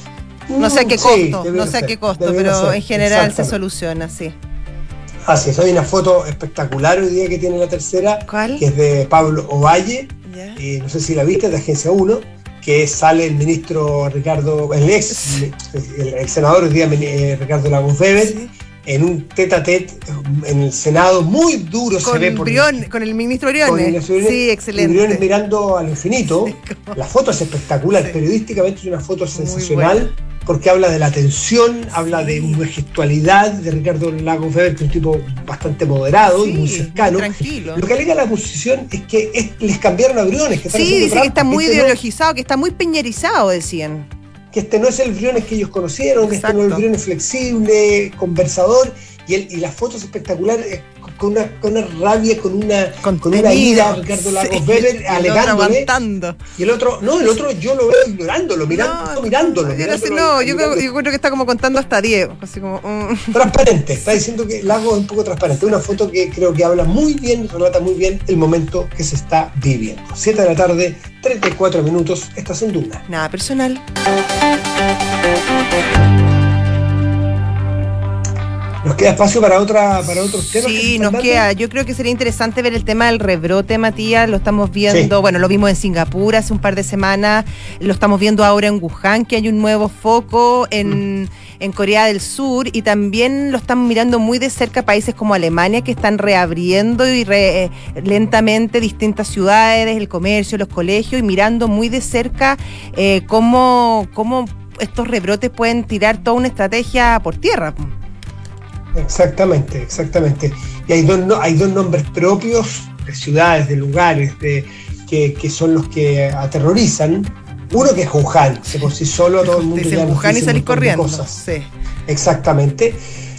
[SPEAKER 2] No sé a qué costo, sí, no sé a qué costo, pero ser. En general se soluciona, sí.
[SPEAKER 1] Así es, hay una foto espectacular hoy día que tiene la tercera.
[SPEAKER 2] ¿Cuál?
[SPEAKER 1] Que es de Pablo Ovalle, yeah. eh, no sé si la viste, de Agencia uno, que sale el ministro Ricardo, el ex, el, el senador hoy día eh, Ricardo Lagos Weber, sí. en un tete a tete en el Senado, muy duro
[SPEAKER 2] con
[SPEAKER 1] se ve. Por
[SPEAKER 2] Brion, con el ministro Briones.
[SPEAKER 1] Briones,
[SPEAKER 2] sí, excelente.
[SPEAKER 1] Briones mirando al infinito. Sí, la foto es espectacular, sí. periodísticamente es una foto sensacional. porque habla de la tensión, habla de una gestualidad de Ricardo Lagos Weber, que es un tipo bastante moderado, sí, y muy cercano. Muy tranquilo. Lo que alega la oposición es que es, les cambiaron a Briones. Que
[SPEAKER 2] sí, dice que está muy este ideologizado, no, que está muy piñerizado, decían.
[SPEAKER 1] Que este no es el Briones que ellos conocieron, Exacto. que este no es el Briones flexible, conversador, y, el, y las fotos espectaculares, con una, con una rabia, con una, con una ira, Ricardo Lagos sí, Weber, alegándole. Y el otro, no, el otro yo lo veo ignorándolo, mirando, no, mirándolo. mirándolo,
[SPEAKER 2] mirándolo no, yo creo, yo creo que está como contando hasta diez. Así como, um.
[SPEAKER 1] Transparente, está diciendo que Lagos es un poco transparente. Una foto que creo que habla muy bien, relata muy bien el momento que se está viviendo. siete de la tarde, treinta y cuatro minutos, estás en Duna.
[SPEAKER 2] Nada personal.
[SPEAKER 1] ¿Nos queda espacio para otra para otros temas?
[SPEAKER 2] Sí, nos dando? queda. Yo creo que sería interesante ver el tema del rebrote, Matías. Lo estamos viendo, sí. bueno, lo vimos en Singapur hace un par de semanas. Lo estamos viendo ahora en Wuhan, que hay un nuevo foco en, mm. en Corea del Sur. Y también lo estamos mirando muy de cerca países como Alemania, que están reabriendo y re, eh, lentamente distintas ciudades, el comercio, los colegios, y mirando muy de cerca eh, cómo, cómo estos rebrotes pueden tirar toda una estrategia por tierra.
[SPEAKER 1] Exactamente, exactamente. Y hay dos, no, hay dos nombres propios de ciudades, de lugares, de, que, que son los que aterrorizan. Uno que es Wuhan, que por sí solo todo el mundo
[SPEAKER 2] Dicen
[SPEAKER 1] ya
[SPEAKER 2] nos Wuhan
[SPEAKER 1] dice
[SPEAKER 2] y salir corriendo.
[SPEAKER 1] Cosas.
[SPEAKER 2] Sí.
[SPEAKER 1] Exactamente.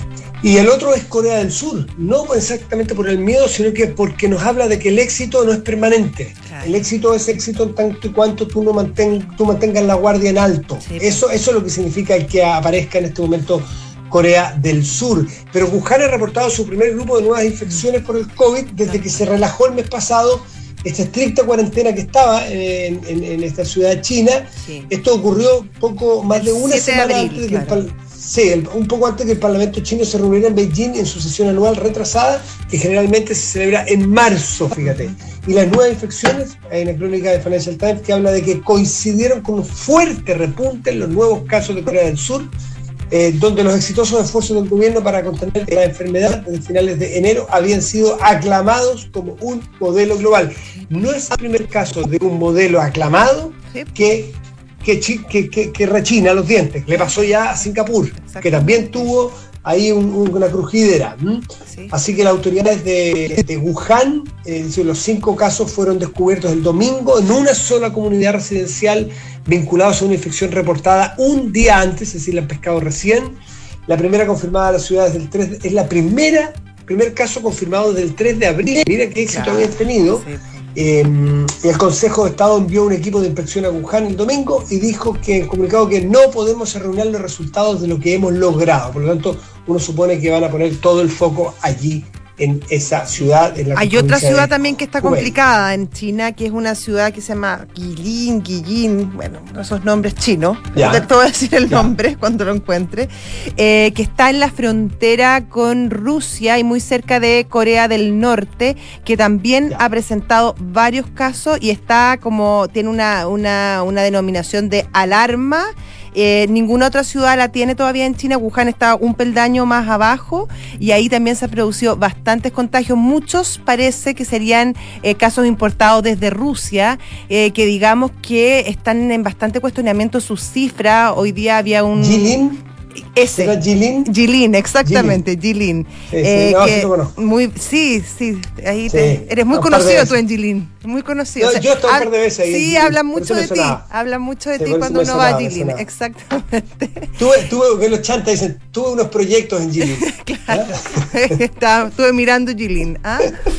[SPEAKER 1] Y el otro es Corea del Sur, no exactamente por el miedo, sino que porque nos habla de que el éxito no es permanente. Claro. El éxito es éxito en tanto y cuanto tú, no manten, tú mantengas la guardia en alto. Sí, eso, eso es lo que significa el que aparezca en este momento Corea del Sur. Pero Wuhan ha reportado su primer grupo de nuevas infecciones por el COVID desde que se relajó el mes pasado esta estricta cuarentena que estaba en, en, en esta ciudad china. Sí. Esto ocurrió poco más de una semana de abril, antes de que claro. el, sí, el, un poco antes que el Parlamento chino se reuniera en Beijing en su sesión anual retrasada, que generalmente se celebra en marzo, fíjate. Y las nuevas infecciones, hay una crónica de Financial Times que habla de que coincidieron con un fuerte repunte en los nuevos casos de Corea del Sur, Eh, donde los exitosos esfuerzos del gobierno para contener la enfermedad desde finales de enero habían sido aclamados como un modelo global. No es el primer caso de un modelo aclamado que, que, que, que, que rechina los dientes. Le pasó ya a Singapur, que también tuvo ahí un, un, una crujidera. ¿Mm? Sí. Así que las autoridades de, de Wuhan, eh, los cinco casos fueron descubiertos el domingo en una sola comunidad residencial vinculados a una infección reportada un día antes, es decir, la han pescado recién. La primera confirmada de las ciudades del tres de, es la primera, primer caso confirmado desde el tres de abril. Mira qué éxito claro. habían tenido. Sí. Eh, el Consejo de Estado envió un equipo de inspección a Wuhan el domingo y dijo que en comunicado que no podemos arruinar los resultados de lo que hemos logrado. Por lo tanto, uno supone que van a poner todo el foco allí en esa ciudad. En la
[SPEAKER 2] Hay otra ciudad también que está Hubei. complicada en China, que es una ciudad que se llama Guilin, Guilin, bueno, esos nombres chinos, ya. te voy a decir el ya. nombre cuando lo encuentre, eh, que está en la frontera con Rusia y muy cerca de Corea del Norte, que también ya. ha presentado varios casos y está como, tiene una, una, una denominación de alarma. Eh, ninguna otra ciudad la tiene todavía en China. Wuhan está un peldaño más abajo y ahí también se ha producido bastantes contagios. Muchos parece que serían eh, casos importados desde Rusia, eh, que digamos que están en bastante cuestionamiento sus cifras. Hoy día había un...
[SPEAKER 1] ¿Jilin?
[SPEAKER 2] Ese.
[SPEAKER 1] ¿Era Jilin?
[SPEAKER 2] Jilin, exactamente, Jilin.
[SPEAKER 1] Sí, eh, sí, no,
[SPEAKER 2] que
[SPEAKER 1] sí, bueno.
[SPEAKER 2] muy, sí, sí, ahí
[SPEAKER 1] sí,
[SPEAKER 2] te, eres muy conocido tú en Jilin, muy conocido.
[SPEAKER 1] No,
[SPEAKER 2] o sea,
[SPEAKER 1] yo estoy un par de veces ahí.
[SPEAKER 2] Sí, hablan mucho de ti, hablan mucho de
[SPEAKER 1] sí,
[SPEAKER 2] ti cuando uno va a Jilin, exactamente.
[SPEAKER 1] Tuve, tuve, que los chantas dicen, tuve unos proyectos en Jilin.
[SPEAKER 2] Claro, ¿ah? Estaba, estuve mirando Jilin. ¿Ah?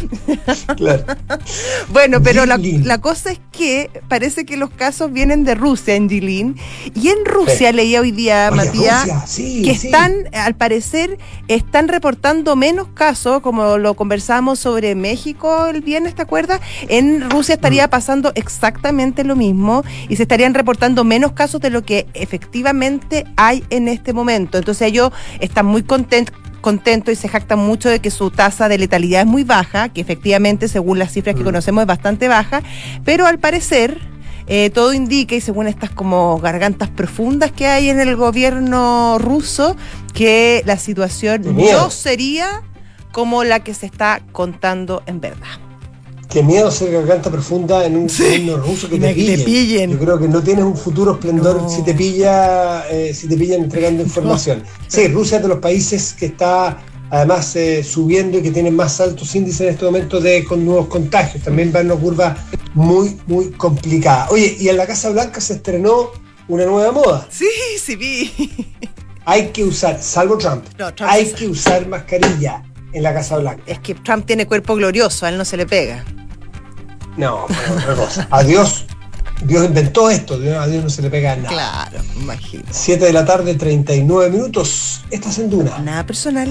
[SPEAKER 1] Claro.
[SPEAKER 2] Bueno, pero la, la cosa es que parece que los casos vienen de Rusia en Jilin, y en Rusia sí. leía hoy día, Oye, Matías, sí, que sí. están, al parecer, están reportando menos casos, como lo conversamos sobre México el viernes, ¿te acuerdas? En Rusia estaría pasando exactamente lo mismo y se estarían reportando menos casos de lo que efectivamente hay en este momento. Entonces ellos están muy contentos contento y se jactan mucho de que su tasa de letalidad es muy baja, que efectivamente, según las cifras que conocemos, es bastante baja, pero al parecer eh, todo indica, y según estas como gargantas profundas que hay en el gobierno ruso, que la situación no sería como la que se está contando en verdad.
[SPEAKER 1] Qué miedo ser garganta profunda en un gobierno sí, ruso que te pillen. te pillen. Yo creo que no tienes un futuro esplendor no. si te pilla, eh, si te pillan entregando información. No. Sí, Rusia es de los países que está además eh, subiendo y que tienen más altos índices en este momento de con nuevos contagios. También va en una curva muy, muy complicada. Oye, y en la Casa Blanca se estrenó una nueva moda.
[SPEAKER 2] Sí, sí vi.
[SPEAKER 1] Hay que usar, salvo Trump, no, Trump hay que usar mascarilla en la Casa Blanca.
[SPEAKER 2] Es que Trump tiene cuerpo glorioso, a él no se le pega.
[SPEAKER 1] No, pero otra cosa. A Dios, Dios inventó esto, a Dios no se le pega nada.
[SPEAKER 2] Claro, imagino.
[SPEAKER 1] siete de la tarde, treinta y nueve minutos. Estás en Duna.
[SPEAKER 2] Nada personal.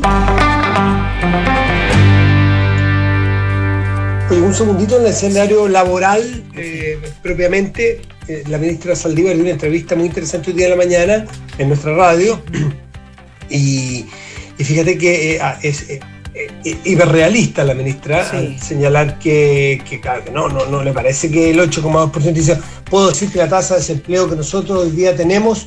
[SPEAKER 1] Oye, un segundito en el escenario laboral, eh, propiamente. Eh, la ministra Saldívar dio una entrevista muy interesante hoy día en la mañana en nuestra radio. y, y fíjate que eh, es... Eh, Eh, hiperrealista la ministra sí. al señalar que, que, claro, que no, no, no le parece que el ocho coma dos por ciento dice, puedo decir que la tasa de desempleo que nosotros hoy día tenemos,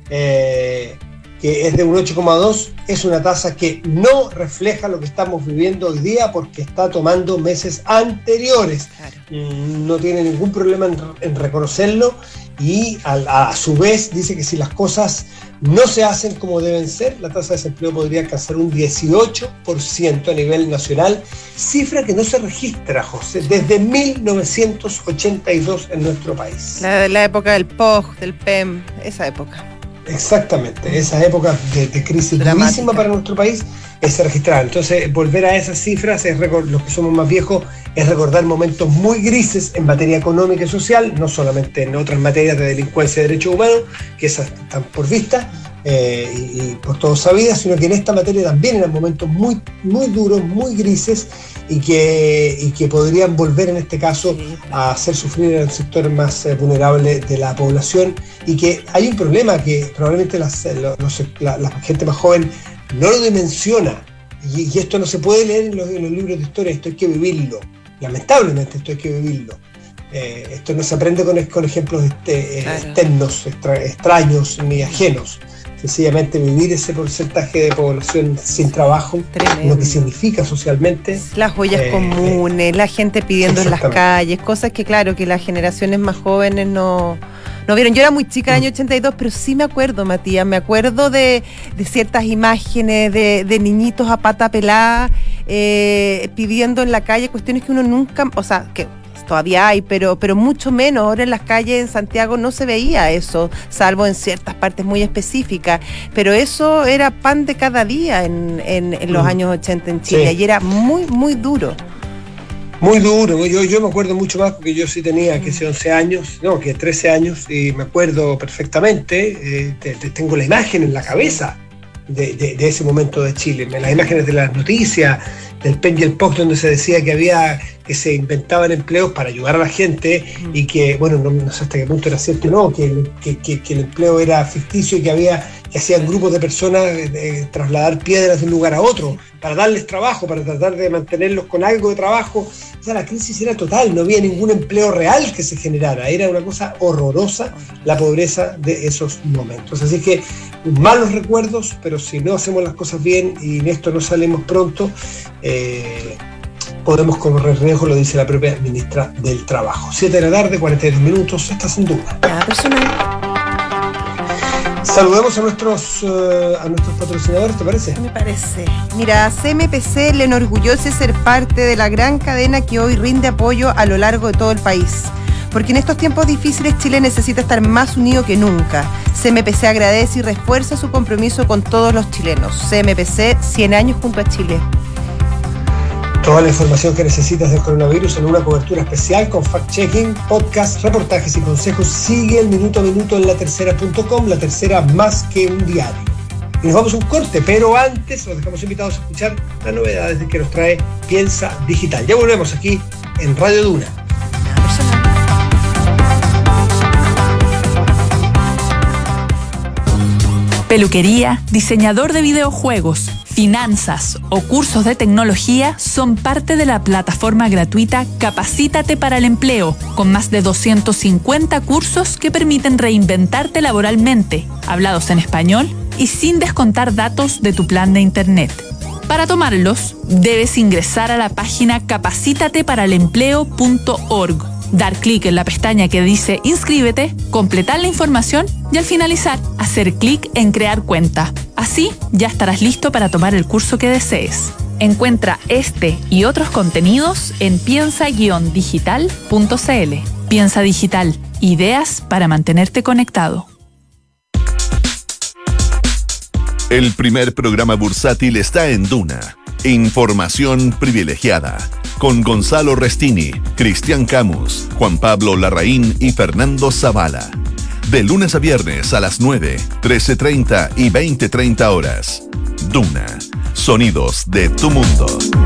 [SPEAKER 1] eh, que es de un ocho coma dos, es una tasa que no refleja lo que estamos viviendo hoy día porque está tomando meses anteriores. Claro. No tiene ningún problema en, en reconocerlo y a, a su vez dice que si las cosas no se hacen como deben ser, la tasa de desempleo podría alcanzar un dieciocho por ciento a nivel nacional, cifra que no se registra, José, desde mil novecientos ochenta y dos en nuestro país.
[SPEAKER 2] La, la época del P O G, del P E M, esa época.
[SPEAKER 1] Exactamente, esa época de, de crisis dramática, durísima para nuestro país, es registrar. Entonces, volver a esas cifras, es record- los que somos más viejos, es recordar momentos muy grises en materia económica y social, no solamente en otras materias de delincuencia y derechos humanos, que esas están por vista eh, y, y por todos sabidas, sino que en esta materia también eran momentos muy, muy duros, muy grises, y que, y que podrían volver en este caso a hacer sufrir al sector más eh, vulnerable de la población, y que hay un problema que probablemente las, los, la, la gente más joven no lo dimensiona, y, y esto no se puede leer en los, en los libros de historia, esto hay que vivirlo, lamentablemente esto hay que vivirlo. Eh, esto no se aprende con, con ejemplos este, claro. externos, extra, extraños ni ajenos. Sencillamente vivir ese porcentaje de población sin trabajo, tremendo, lo que significa socialmente.
[SPEAKER 2] Las ollas eh, comunes, eh, la gente pidiendo en las calles, cosas que claro, que las generaciones más jóvenes no, no vieron. Yo era muy chica, el año ochenta y dos, pero sí me acuerdo, Matías, me acuerdo de, de ciertas imágenes de, de niñitos a pata pelada, eh, pidiendo en la calle cuestiones que uno nunca, o sea, que todavía hay, pero, pero mucho menos. Ahora en las calles en Santiago no se veía eso, salvo en ciertas partes muy específicas, pero eso era pan de cada día en, en, en los mm. años ochenta en Chile, sí. Y era muy, muy duro.
[SPEAKER 1] Muy duro, yo, yo me acuerdo mucho más porque yo sí tenía, que sé, once años, no, que trece años, y me acuerdo perfectamente, eh, te, te tengo la imagen en la cabeza de, de, de ese momento de Chile, las imágenes de las noticias, del P E M y el P O C, donde se decía que había, que se inventaban empleos para ayudar a la gente, mm. y que, bueno, no, no sé hasta qué punto era cierto o no, que, que, que, que el empleo era ficticio y que había, que hacían grupos de personas eh, trasladar piedras de un lugar a otro para darles trabajo, para tratar de mantenerlos con algo de trabajo. O sea, la crisis era total, no había ningún empleo real que se generara, era una cosa horrorosa la pobreza de esos momentos. Así que malos recuerdos, pero si no hacemos las cosas bien y en esto no salimos pronto, eh, podemos correr riesgo, lo dice la propia ministra del Trabajo. siete de la tarde, cuarenta y dos minutos, estás en duda.
[SPEAKER 2] Nada personal.
[SPEAKER 1] Saludemos a nuestros uh, a nuestros patrocinadores, ¿te parece?
[SPEAKER 2] Me parece. Mira, C M P C le enorgullece ser parte de la gran cadena que hoy rinde apoyo a lo largo de todo el país. Porque en estos tiempos difíciles Chile necesita estar más unido que nunca. C M P C agradece y refuerza su compromiso con todos los chilenos. C M P C, cien años junto a Chile.
[SPEAKER 1] Toda la información que necesitas del coronavirus en una cobertura especial con fact-checking, podcast, reportajes y consejos. Sigue el minuto a minuto en la tercera punto com, La Tercera más que un diario. Y nos vamos a un corte, pero antes los dejamos invitados a escuchar las novedades que nos trae Piensa Digital. Ya volvemos aquí en Radio Duna.
[SPEAKER 4] Peluquería, diseñador de videojuegos, finanzas o cursos de tecnología son parte de la plataforma gratuita Capacítate para el Empleo, con más de doscientos cincuenta cursos que permiten reinventarte laboralmente, hablados en español y sin descontar datos de tu plan de internet. Para tomarlos, debes ingresar a la página capacítate para el empleo punto org, dar clic en la pestaña que dice Inscríbete, completar la información y al finalizar, hacer clic en Crear cuenta. Así, ya estarás listo para tomar el curso que desees. Encuentra este y otros contenidos en piensa guion digital punto c l. Piensa Digital, ideas para mantenerte conectado.
[SPEAKER 5] El primer programa bursátil está en Duna. Información privilegiada. Con Gonzalo Restini, Cristian Camus, Juan Pablo Larraín y Fernando Zavala. De lunes a viernes a las nueve, trece treinta y veinte treinta horas. Duna. Sonidos de tu mundo.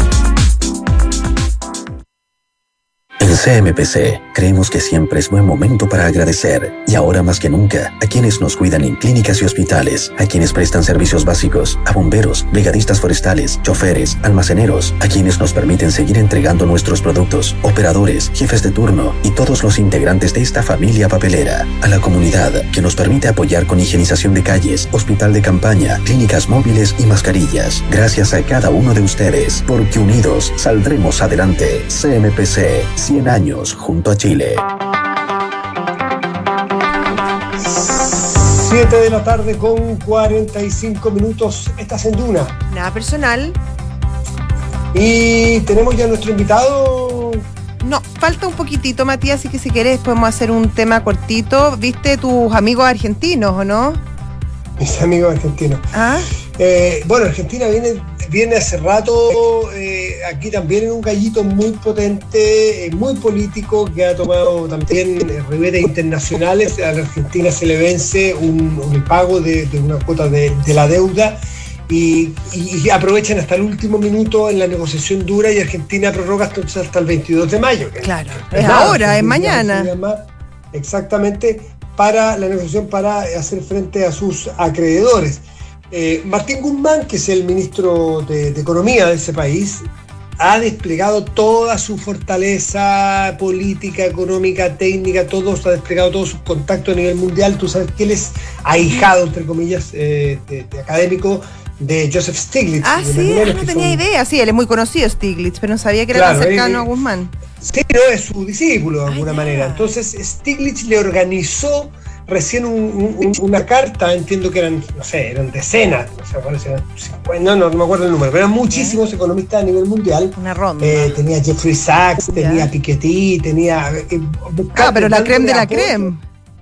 [SPEAKER 6] En C M P C creemos que siempre es buen momento para agradecer, y ahora más que nunca, a quienes nos cuidan en clínicas y hospitales, a quienes prestan servicios básicos, a bomberos, brigadistas forestales, choferes, almaceneros, a quienes nos permiten seguir entregando nuestros productos, operadores, jefes de turno y todos los integrantes de esta familia papelera, a la comunidad que nos permite apoyar con higienización de calles, hospital de campaña, clínicas móviles y mascarillas. Gracias a cada uno de ustedes, porque unidos saldremos adelante. C M P C, cien años junto a Chile.
[SPEAKER 1] siete de la tarde con cuarenta y cinco minutos. Estás en Duna.
[SPEAKER 2] Nada personal.
[SPEAKER 1] Y tenemos ya nuestro invitado.
[SPEAKER 2] No, falta un poquitito, Matías, así que si quieres podemos hacer un tema cortito. ¿Viste tus amigos argentinos o no?
[SPEAKER 1] Mis amigos argentinos.
[SPEAKER 2] ¿Ah?
[SPEAKER 1] Eh, bueno, Argentina viene, viene hace rato eh, aquí también en un gallito muy potente, eh, muy político, que ha tomado también eh, ribetes internacionales. A la Argentina se le vence un, un pago de, de una cuota de, de la deuda y, y, y aprovechan hasta el último minuto en la negociación dura, y Argentina prorroga hasta, hasta el veintidós de mayo.
[SPEAKER 2] Claro, es, es ahora, es mañana.
[SPEAKER 1] Exactamente, para la negociación para hacer frente a sus acreedores. Eh, Martín Guzmán, que es el ministro de, de Economía de ese país, ha desplegado toda su fortaleza política, económica, técnica, todo, ha desplegado todos sus contactos a nivel mundial. Tú sabes que él es ahijado, entre comillas, eh, de, de académico de Joseph Stiglitz.
[SPEAKER 2] Ah, sí, ah, no tenía son... idea. Sí, él es muy conocido, Stiglitz, pero no sabía que era claro, tan cercano eh, a Guzmán.
[SPEAKER 1] Sí, no, es su discípulo de alguna Ay, manera. Yeah. Entonces, Stiglitz le organizó recién un, un, una carta, entiendo que eran, no sé, eran decenas, no sé, parece, cincuenta, no, no me acuerdo el número, pero eran muchísimos ¿Eh? economistas a nivel mundial.
[SPEAKER 2] Una ronda.
[SPEAKER 1] Eh, tenía Jeffrey Sachs, yeah. tenía Piketty, tenía... Eh,
[SPEAKER 2] ah, pero la creme de la creme.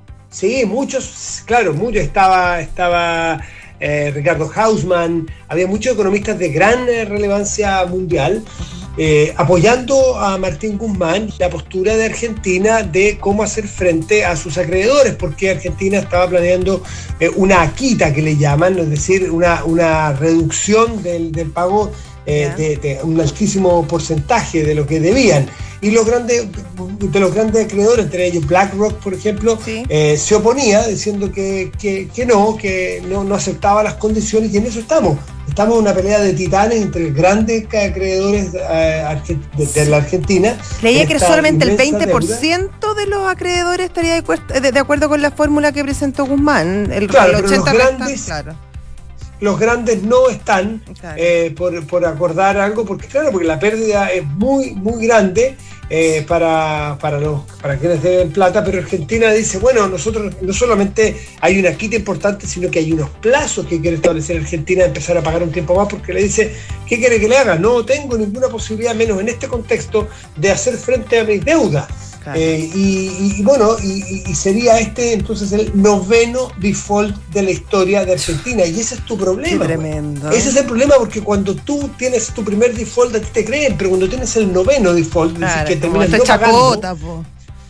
[SPEAKER 1] Sí, muchos, claro, muchos, estaba... estaba eh, Ricardo Hausmann, había muchos economistas de gran eh, relevancia mundial. Eh, apoyando a Martín Guzmán la postura de Argentina de cómo hacer frente a sus acreedores, porque Argentina estaba planeando eh, una quita, que le llaman, es decir, una, una reducción del, del pago eh, yeah. de, de un altísimo porcentaje de lo que debían. Y los grandes, de los grandes acreedores, entre ellos BlackRock, por ejemplo, sí. eh, se oponía diciendo que, que, que no, que no, no aceptaba las condiciones, y en eso estamos. Estamos en una pelea de titanes entre grandes acreedores eh, de, de la Argentina.
[SPEAKER 2] Leía que solamente el veinte por ciento de los acreedores estaría de, de, de acuerdo con la fórmula que presentó Guzmán. El,
[SPEAKER 1] claro,
[SPEAKER 2] el ochenta
[SPEAKER 1] pero los grandes, está, claro. los grandes no están claro. eh, por, por acordar algo, porque claro, porque la pérdida es muy, muy grande. Eh, para, para, los, para quienes deben plata, pero Argentina dice, bueno, nosotros no solamente hay una quita importante, sino que hay unos plazos que quiere establecer Argentina de empezar a pagar un tiempo más, porque le dice, ¿qué quiere que le haga? No tengo ninguna posibilidad, menos en este contexto, de hacer frente a mis deudas. Claro. Eh, y, y bueno, y, y sería este entonces el noveno default de la historia de Argentina, y ese es tu problema.
[SPEAKER 2] Qué tremendo.
[SPEAKER 1] Ese es el problema, porque cuando tú tienes tu primer default a ti te creen, pero cuando tienes el noveno default, claro, decir, que terminas no
[SPEAKER 2] chacota,
[SPEAKER 1] pagando,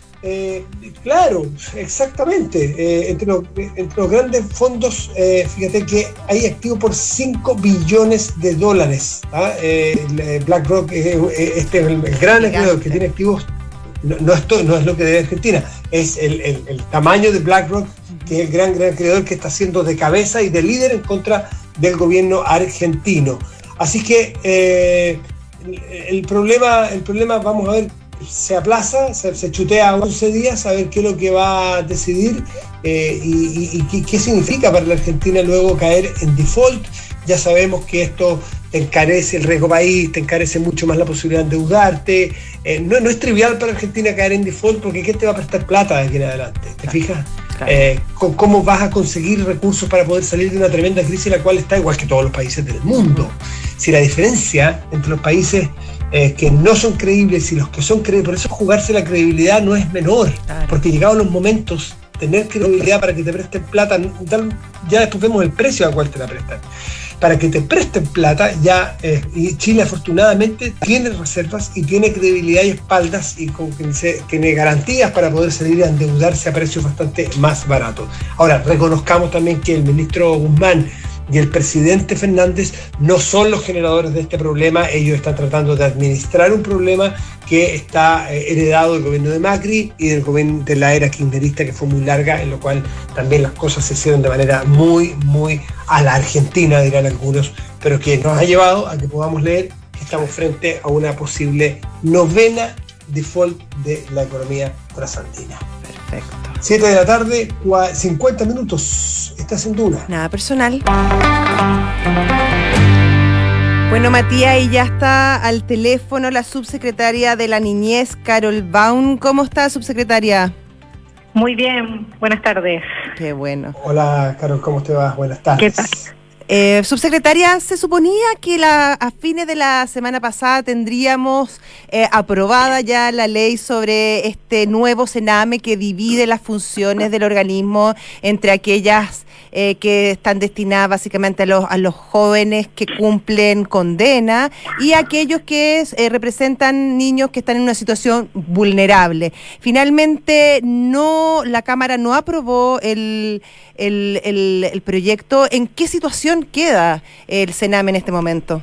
[SPEAKER 1] eh, claro, exactamente. Eh, entre, los, entre los grandes fondos, eh, fíjate que hay activos por cinco billones de dólares. ¿ah? Eh, BlackRock, eh, este es el, el gran acreedor que tiene activos. No, no, esto, no es lo que debe Argentina, es el, el, el tamaño de BlackRock, que es el gran, gran acreedor que está haciendo de cabeza y de líder en contra del gobierno argentino. Así que eh, el, el, problema, el problema, vamos a ver, se aplaza, se, se chutea once días a ver qué es lo que va a decidir eh, y, y, y qué, qué significa para la Argentina luego caer en default. Ya sabemos que esto te encarece el riesgo país, te encarece mucho más la posibilidad de endeudarte. Eh, no, no es trivial para Argentina caer en default, porque ¿quién te va a prestar plata de aquí en adelante? ¿Te fijas? Claro. Eh, ¿Cómo vas a conseguir recursos para poder salir de una tremenda crisis la cual está igual que todos los países del mundo? Si la diferencia entre los países eh, que no son creíbles y los que son creíbles, por eso jugarse la credibilidad no es menor, claro. Porque llegados los momentos, tener credibilidad para que te presten plata, ya después vemos el precio a cual te la prestan. Para que te presten plata, ya eh, y Chile afortunadamente tiene reservas y tiene credibilidad y espaldas y con, tiene garantías para poder salir a endeudarse a precios bastante más baratos. Ahora, reconozcamos también que el ministro Guzmán y el presidente Fernández no son los generadores de este problema. Ellos están tratando de administrar un problema que está eh, heredado del gobierno de Macri y del gobierno de la era kirchnerista, que fue muy larga, en lo cual también las cosas se hicieron de manera muy, muy a la Argentina, dirán algunos, pero que nos ha llevado a que podamos leer que estamos frente a una posible novena default de la economía trasandina.
[SPEAKER 2] Perfecto.
[SPEAKER 1] siete de la tarde, cincuenta minutos. Estás en Duna.
[SPEAKER 2] Nada personal. Bueno, Matías, y ya está al teléfono la subsecretaria de la Niñez, Carol Baum. ¿Cómo está, subsecretaria?
[SPEAKER 7] Muy bien, buenas tardes.
[SPEAKER 2] Qué bueno.
[SPEAKER 1] Hola, Carol, ¿cómo te va? Buenas tardes.
[SPEAKER 7] ¿Qué tal?
[SPEAKER 2] Eh, subsecretaria, se suponía que la, a fines de la semana pasada tendríamos eh, aprobada ya la ley sobre este nuevo Sename que divide las funciones del organismo entre aquellas eh, que están destinadas básicamente a los, a los jóvenes que cumplen condena y aquellos que eh, representan niños que están en una situación vulnerable. Finalmente, no, la Cámara no aprobó el, el, el, el proyecto. ¿En qué situación queda el Sename en este momento?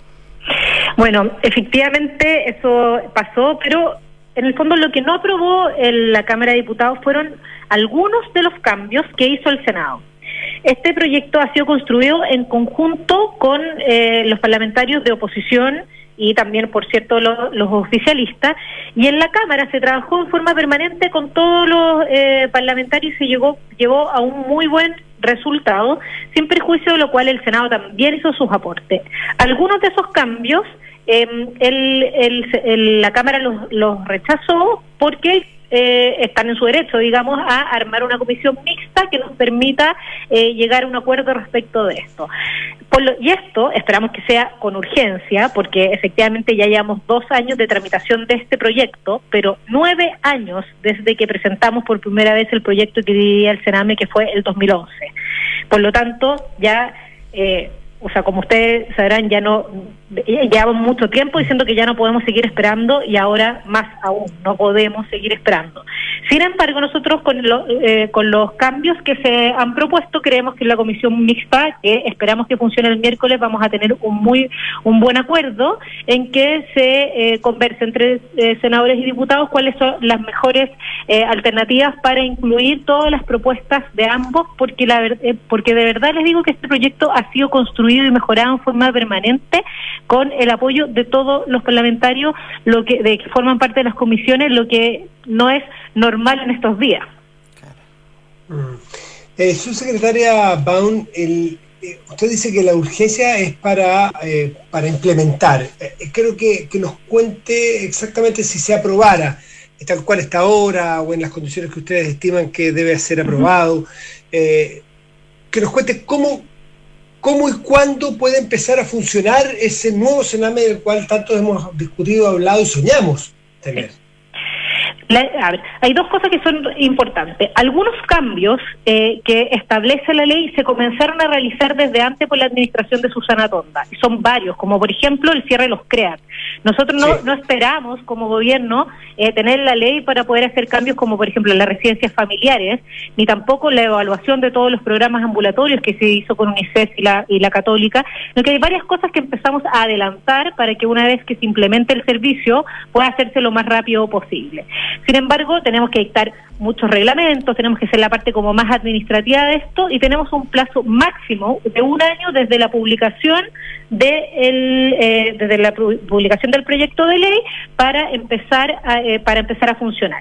[SPEAKER 7] Bueno, efectivamente eso pasó, pero en el fondo lo que no aprobó el, la Cámara de Diputados fueron algunos de los cambios que hizo el Senado. Este proyecto ha sido construido en conjunto con eh, los parlamentarios de oposición y también, por cierto, los, los oficialistas, y en la Cámara se trabajó en forma permanente con todos los eh, parlamentarios y se llegó, llegó a un muy buen resultado, sin perjuicio de lo cual el Senado también hizo sus aportes. Algunos de esos cambios eh, el, el, el, la Cámara los, los rechazó porque eh, están en su derecho, digamos, a armar una comisión mixta que nos permita eh, llegar a un acuerdo respecto de esto. Por lo, y esto esperamos que sea con urgencia, porque efectivamente ya llevamos dos años de tramitación de este proyecto, pero nueve años desde que presentamos por primera vez el proyecto que dividía el Sename, que fue el dos mil once. Por lo tanto, ya, eh, o sea, como ustedes sabrán, ya no, ya llevamos mucho tiempo diciendo que ya no podemos seguir esperando y ahora más aún, no podemos seguir esperando. Sin embargo, nosotros con, lo, eh, con los cambios que se han propuesto, creemos que en la comisión mixta, que esperamos que funcione el miércoles, vamos a tener un muy un buen acuerdo en que se eh, converse entre eh, senadores y diputados cuáles son las mejores eh, alternativas para incluir todas las propuestas de ambos, porque la eh, porque de verdad les digo que este proyecto ha sido construido y mejorado en forma permanente con el apoyo de todos los parlamentarios, lo que de que forman parte de las comisiones, lo que no es normal en estos días.
[SPEAKER 1] Mm. Eh, subsecretaria Baum, el, eh, usted dice que la urgencia es para eh, para implementar. Eh, creo que, que nos cuente exactamente si se aprobara, tal cual está ahora o en las condiciones que ustedes estiman que debe ser aprobado. Uh-huh. eh, que nos cuente cómo ¿Cómo y cuándo puede empezar a funcionar ese nuevo Sename del cual tanto hemos discutido, hablado y soñamos tener?
[SPEAKER 7] La, a ver, hay dos cosas que son importantes. Algunos cambios eh, que establece la ley se comenzaron a realizar desde antes por la administración de Susana Tonda. Y son varios, como por ejemplo el cierre de los CREAT. Nosotros no, sí. no esperamos como gobierno eh, tener la ley para poder hacer cambios como por ejemplo las residencias familiares, ni tampoco la evaluación de todos los programas ambulatorios que se hizo con UNICEF y la, y la Católica, sino que hay varias cosas que empezamos a adelantar para que una vez que se implemente el servicio pueda hacerse lo más rápido posible. Sin embargo, tenemos que dictar muchos reglamentos, tenemos que hacer la parte como más administrativa de esto y tenemos un plazo máximo de un año desde la publicación de el, eh, desde la publicación del proyecto de ley para empezar a, eh, para empezar a funcionar.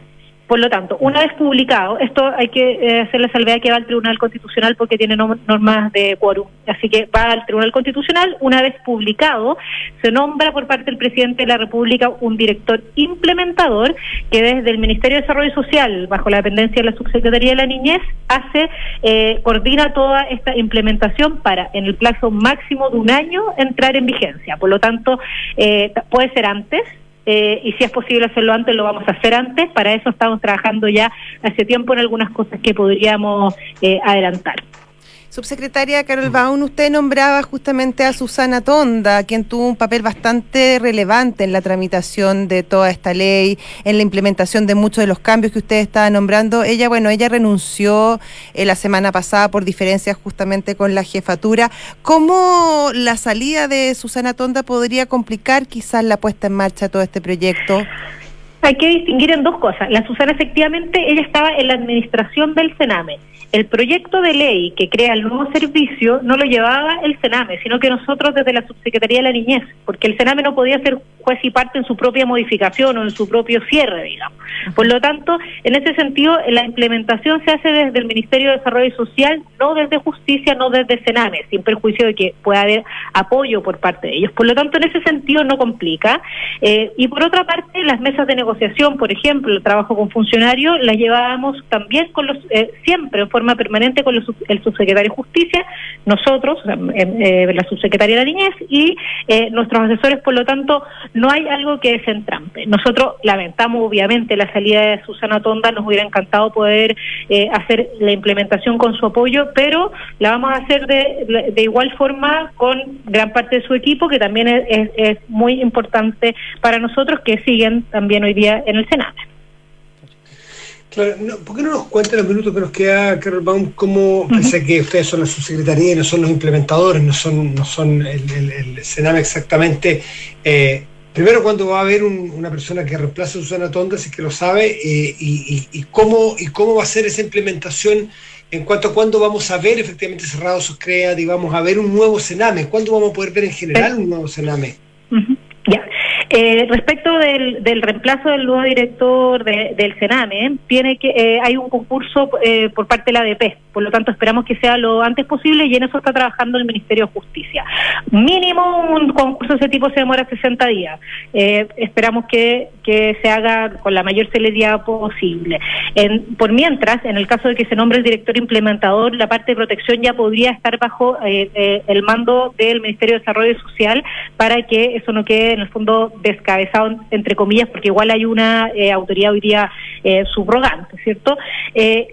[SPEAKER 7] Por lo tanto, una vez publicado, esto hay que eh, hacer la salvedad que va al Tribunal Constitucional porque tiene no, normas de quórum, así que va al Tribunal Constitucional. Una vez publicado, se nombra por parte del Presidente de la República un director implementador que desde el Ministerio de Desarrollo Social, bajo la dependencia de la Subsecretaría de la Niñez, hace, eh, coordina toda esta implementación para, en el plazo máximo de un año, entrar en vigencia. Por lo tanto, eh, puede ser antes, Eh, y si es posible hacerlo antes, lo vamos a hacer antes. Para eso estamos trabajando ya hace tiempo en algunas cosas que podríamos eh, adelantar.
[SPEAKER 2] Subsecretaria Carol Baum, usted nombraba justamente a Susana Tonda, quien tuvo un papel bastante relevante en la tramitación de toda esta ley, en la implementación de muchos de los cambios que usted estaba nombrando. Ella, bueno, ella renunció eh, la semana pasada por diferencias justamente con la jefatura. ¿Cómo la salida de Susana Tonda podría complicar quizás la puesta en marcha de todo este proyecto?
[SPEAKER 7] Hay que distinguir en dos cosas. La Susana, efectivamente, ella estaba en la administración del Sename. El proyecto de ley que crea el nuevo servicio no lo llevaba el Sename, sino que nosotros desde la Subsecretaría de la Niñez, porque el Sename no podía ser juez y parte en su propia modificación o en su propio cierre, digamos. Por lo tanto, en ese sentido, la implementación se hace desde el Ministerio de Desarrollo Social, no desde Justicia, no desde el Sename, sin perjuicio de que pueda haber apoyo por parte de ellos. Por lo tanto, en ese sentido no complica. Eh, y por otra parte, las mesas de negociación, por ejemplo, el trabajo con funcionarios, las llevábamos también con los eh, siempre en forma permanente con los, el subsecretario de Justicia, nosotros, eh, eh, la subsecretaria de la Niñez y eh, nuestros asesores. Por lo tanto, no hay algo que desentrampe. Nosotros lamentamos obviamente la salida de Susana Tonda, nos hubiera encantado poder eh, hacer la implementación con su apoyo, pero la vamos a hacer de, de igual forma con gran parte de su equipo, que también es, es, es muy importante para nosotros, que siguen también hoy día en el Senado.
[SPEAKER 1] Claro, no, ¿por qué no nos cuenta los minutos que nos queda, Carol Baum, cómo, uh-huh. pese a que ustedes son la subsecretaría y no son los implementadores, no son no son el, el, el Sename exactamente, eh, primero, ¿cuándo va a haber un, una persona que reemplace a Susana Tonda, si es que lo sabe, eh, y, y, y, cómo, y cómo va a ser esa implementación en cuanto a cuándo vamos a ver efectivamente cerrados sus C R E A, y vamos a ver un nuevo Sename? ¿Cuándo vamos a poder ver en general un nuevo Sename?
[SPEAKER 7] Uh-huh. Ya. Eh, respecto del, del reemplazo del nuevo director de, del Sename, tiene que eh, hay un concurso eh, por parte de la A D P, por lo tanto esperamos que sea lo antes posible y en eso está trabajando el Ministerio de Justicia. Mínimo un concurso de ese tipo se demora sesenta días. Eh, esperamos que, que se haga con la mayor celeridad posible. En, por mientras, en el caso de que se nombre el director implementador, la parte de protección ya podría estar bajo eh, eh, el mando del Ministerio de Desarrollo Social para que eso no quede en el fondo descabezado, entre comillas, porque igual hay una eh, autoridad hoy día eh, subrogante, ¿cierto? Eh,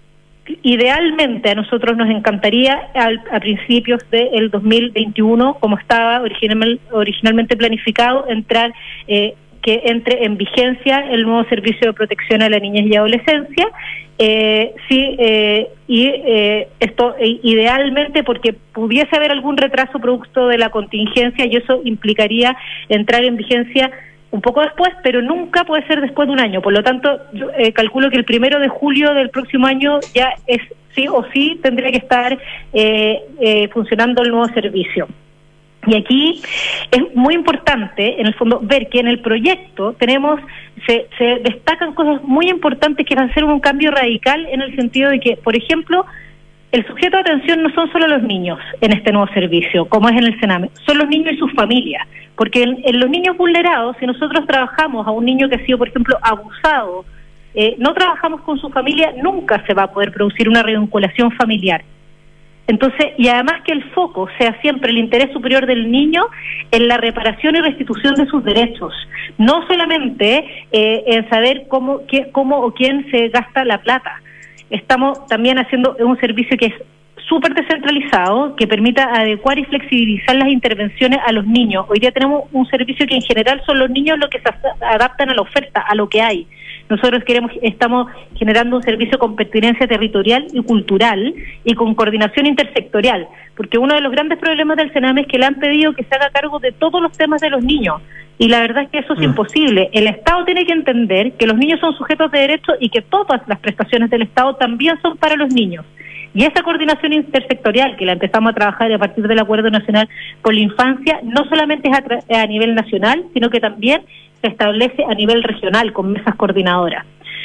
[SPEAKER 7] idealmente a nosotros nos encantaría al, a principios del dos mil veintiuno, como estaba original, originalmente planificado, entrar eh, que entre en vigencia el nuevo servicio de protección a la niñez y adolescencia. Eh, sí, eh, y eh, esto eh, idealmente porque pudiese haber algún retraso producto de la contingencia y eso implicaría entrar en vigencia un poco después, pero nunca puede ser después de un año. Por lo tanto, yo, eh, calculo que el primero de julio del próximo año ya es sí o sí tendría que estar eh, eh, funcionando el nuevo servicio. Y aquí es muy importante, en el fondo, ver que en el proyecto tenemos, se, se destacan cosas muy importantes que van a hacer un cambio radical en el sentido de que, por ejemplo, el sujeto de atención no son solo los niños en este nuevo servicio, como es en el Sename, son los niños y sus familias, porque en, en los niños vulnerados, si nosotros trabajamos a un niño que ha sido, por ejemplo, abusado, eh, no trabajamos con su familia, nunca se va a poder producir una revinculación familiar. Entonces, y además que el foco sea siempre el interés superior del niño en la reparación y restitución de sus derechos, no solamente eh, en saber cómo, qué, cómo o quién se gasta la plata. Estamos también haciendo un servicio que es súper descentralizado, que permita adecuar y flexibilizar las intervenciones a los niños. Hoy día tenemos un servicio que en general son los niños los que se adaptan a la oferta, a lo que hay. Nosotros queremos, estamos generando un servicio con pertinencia territorial y cultural y con coordinación intersectorial, porque uno de los grandes problemas del Sename es que le han pedido que se haga cargo de todos los temas de los niños, y la verdad es que eso es mm. imposible. El Estado tiene que entender que los niños son sujetos de derecho y que todas las prestaciones del Estado también son para los niños. Y esa coordinación intersectorial, que la empezamos a trabajar a partir del Acuerdo Nacional por la Infancia, no solamente es a, a nivel nacional, sino que también se establece a nivel regional con mesas coordinadoras.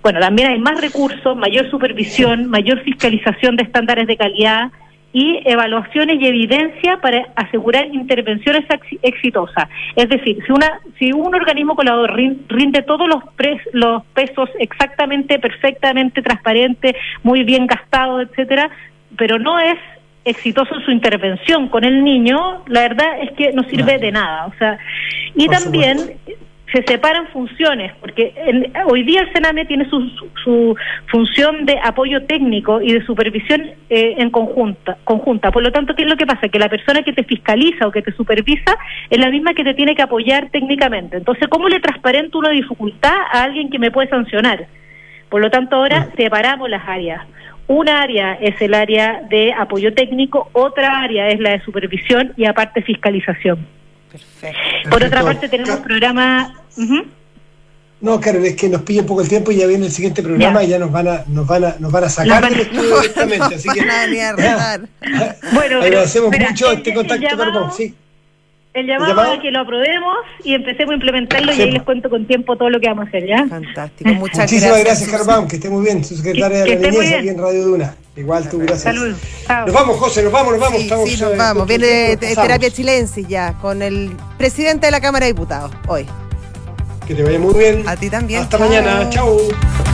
[SPEAKER 7] bueno, también hay más recursos, mayor supervisión, mayor fiscalización de estándares de calidad y evaluaciones y evidencia para asegurar intervenciones exitosas. Es decir, si una si un organismo colador rinde todos los, pres, los pesos exactamente, perfectamente, transparente, muy bien gastado, etcétera, pero no es exitoso en su intervención con el niño, la verdad es que no sirve de nada. O sea, y Por también supuesto. se separan funciones, porque el, hoy día el Sename tiene su, su, su función de apoyo técnico y de supervisión eh, en conjunta, conjunta. Por lo tanto, ¿qué es lo que pasa? Que la persona que te fiscaliza o que te supervisa es la misma que te tiene que apoyar técnicamente. Entonces, ¿cómo le transparento una dificultad a alguien que me puede sancionar? Por lo tanto, ahora separamos las áreas. Una área es el área de apoyo técnico, otra área es la de supervisión y aparte fiscalización. Perfecto. Por Perfecto. otra parte tenemos Car- programa... Uh-huh.
[SPEAKER 1] No, Carol, es que nos pilla un poco el tiempo y ya viene el siguiente programa ya. y ya nos van a nos van a nos van a sacar van, del estudio no, directamente, no, así que ya, bueno, agradecemos pero, mucho el, este contacto, Carol, sí.
[SPEAKER 7] El llamado, ¿El llamado? a que lo aprobemos y empecemos a implementarlo sí. y ahí les cuento con tiempo todo lo que vamos a hacer, ¿ya?
[SPEAKER 2] Fantástico, muchas
[SPEAKER 1] Muchísimas
[SPEAKER 2] gracias.
[SPEAKER 1] gracias, Carol, que esté muy bien, su secretaria que, de la niñez aquí en Radio Duna. Igual tú, gracias.
[SPEAKER 7] Salud. Chao.
[SPEAKER 1] Nos vamos, José, nos vamos, nos vamos.
[SPEAKER 2] Sí,
[SPEAKER 1] Estamos,
[SPEAKER 2] sí, nos vamos. Viene Terapia Chilensis ya, con el presidente de la Cámara de Diputados, hoy.
[SPEAKER 1] Que te vaya muy bien.
[SPEAKER 2] A ti también.
[SPEAKER 1] Hasta
[SPEAKER 2] chao.
[SPEAKER 1] mañana, chao.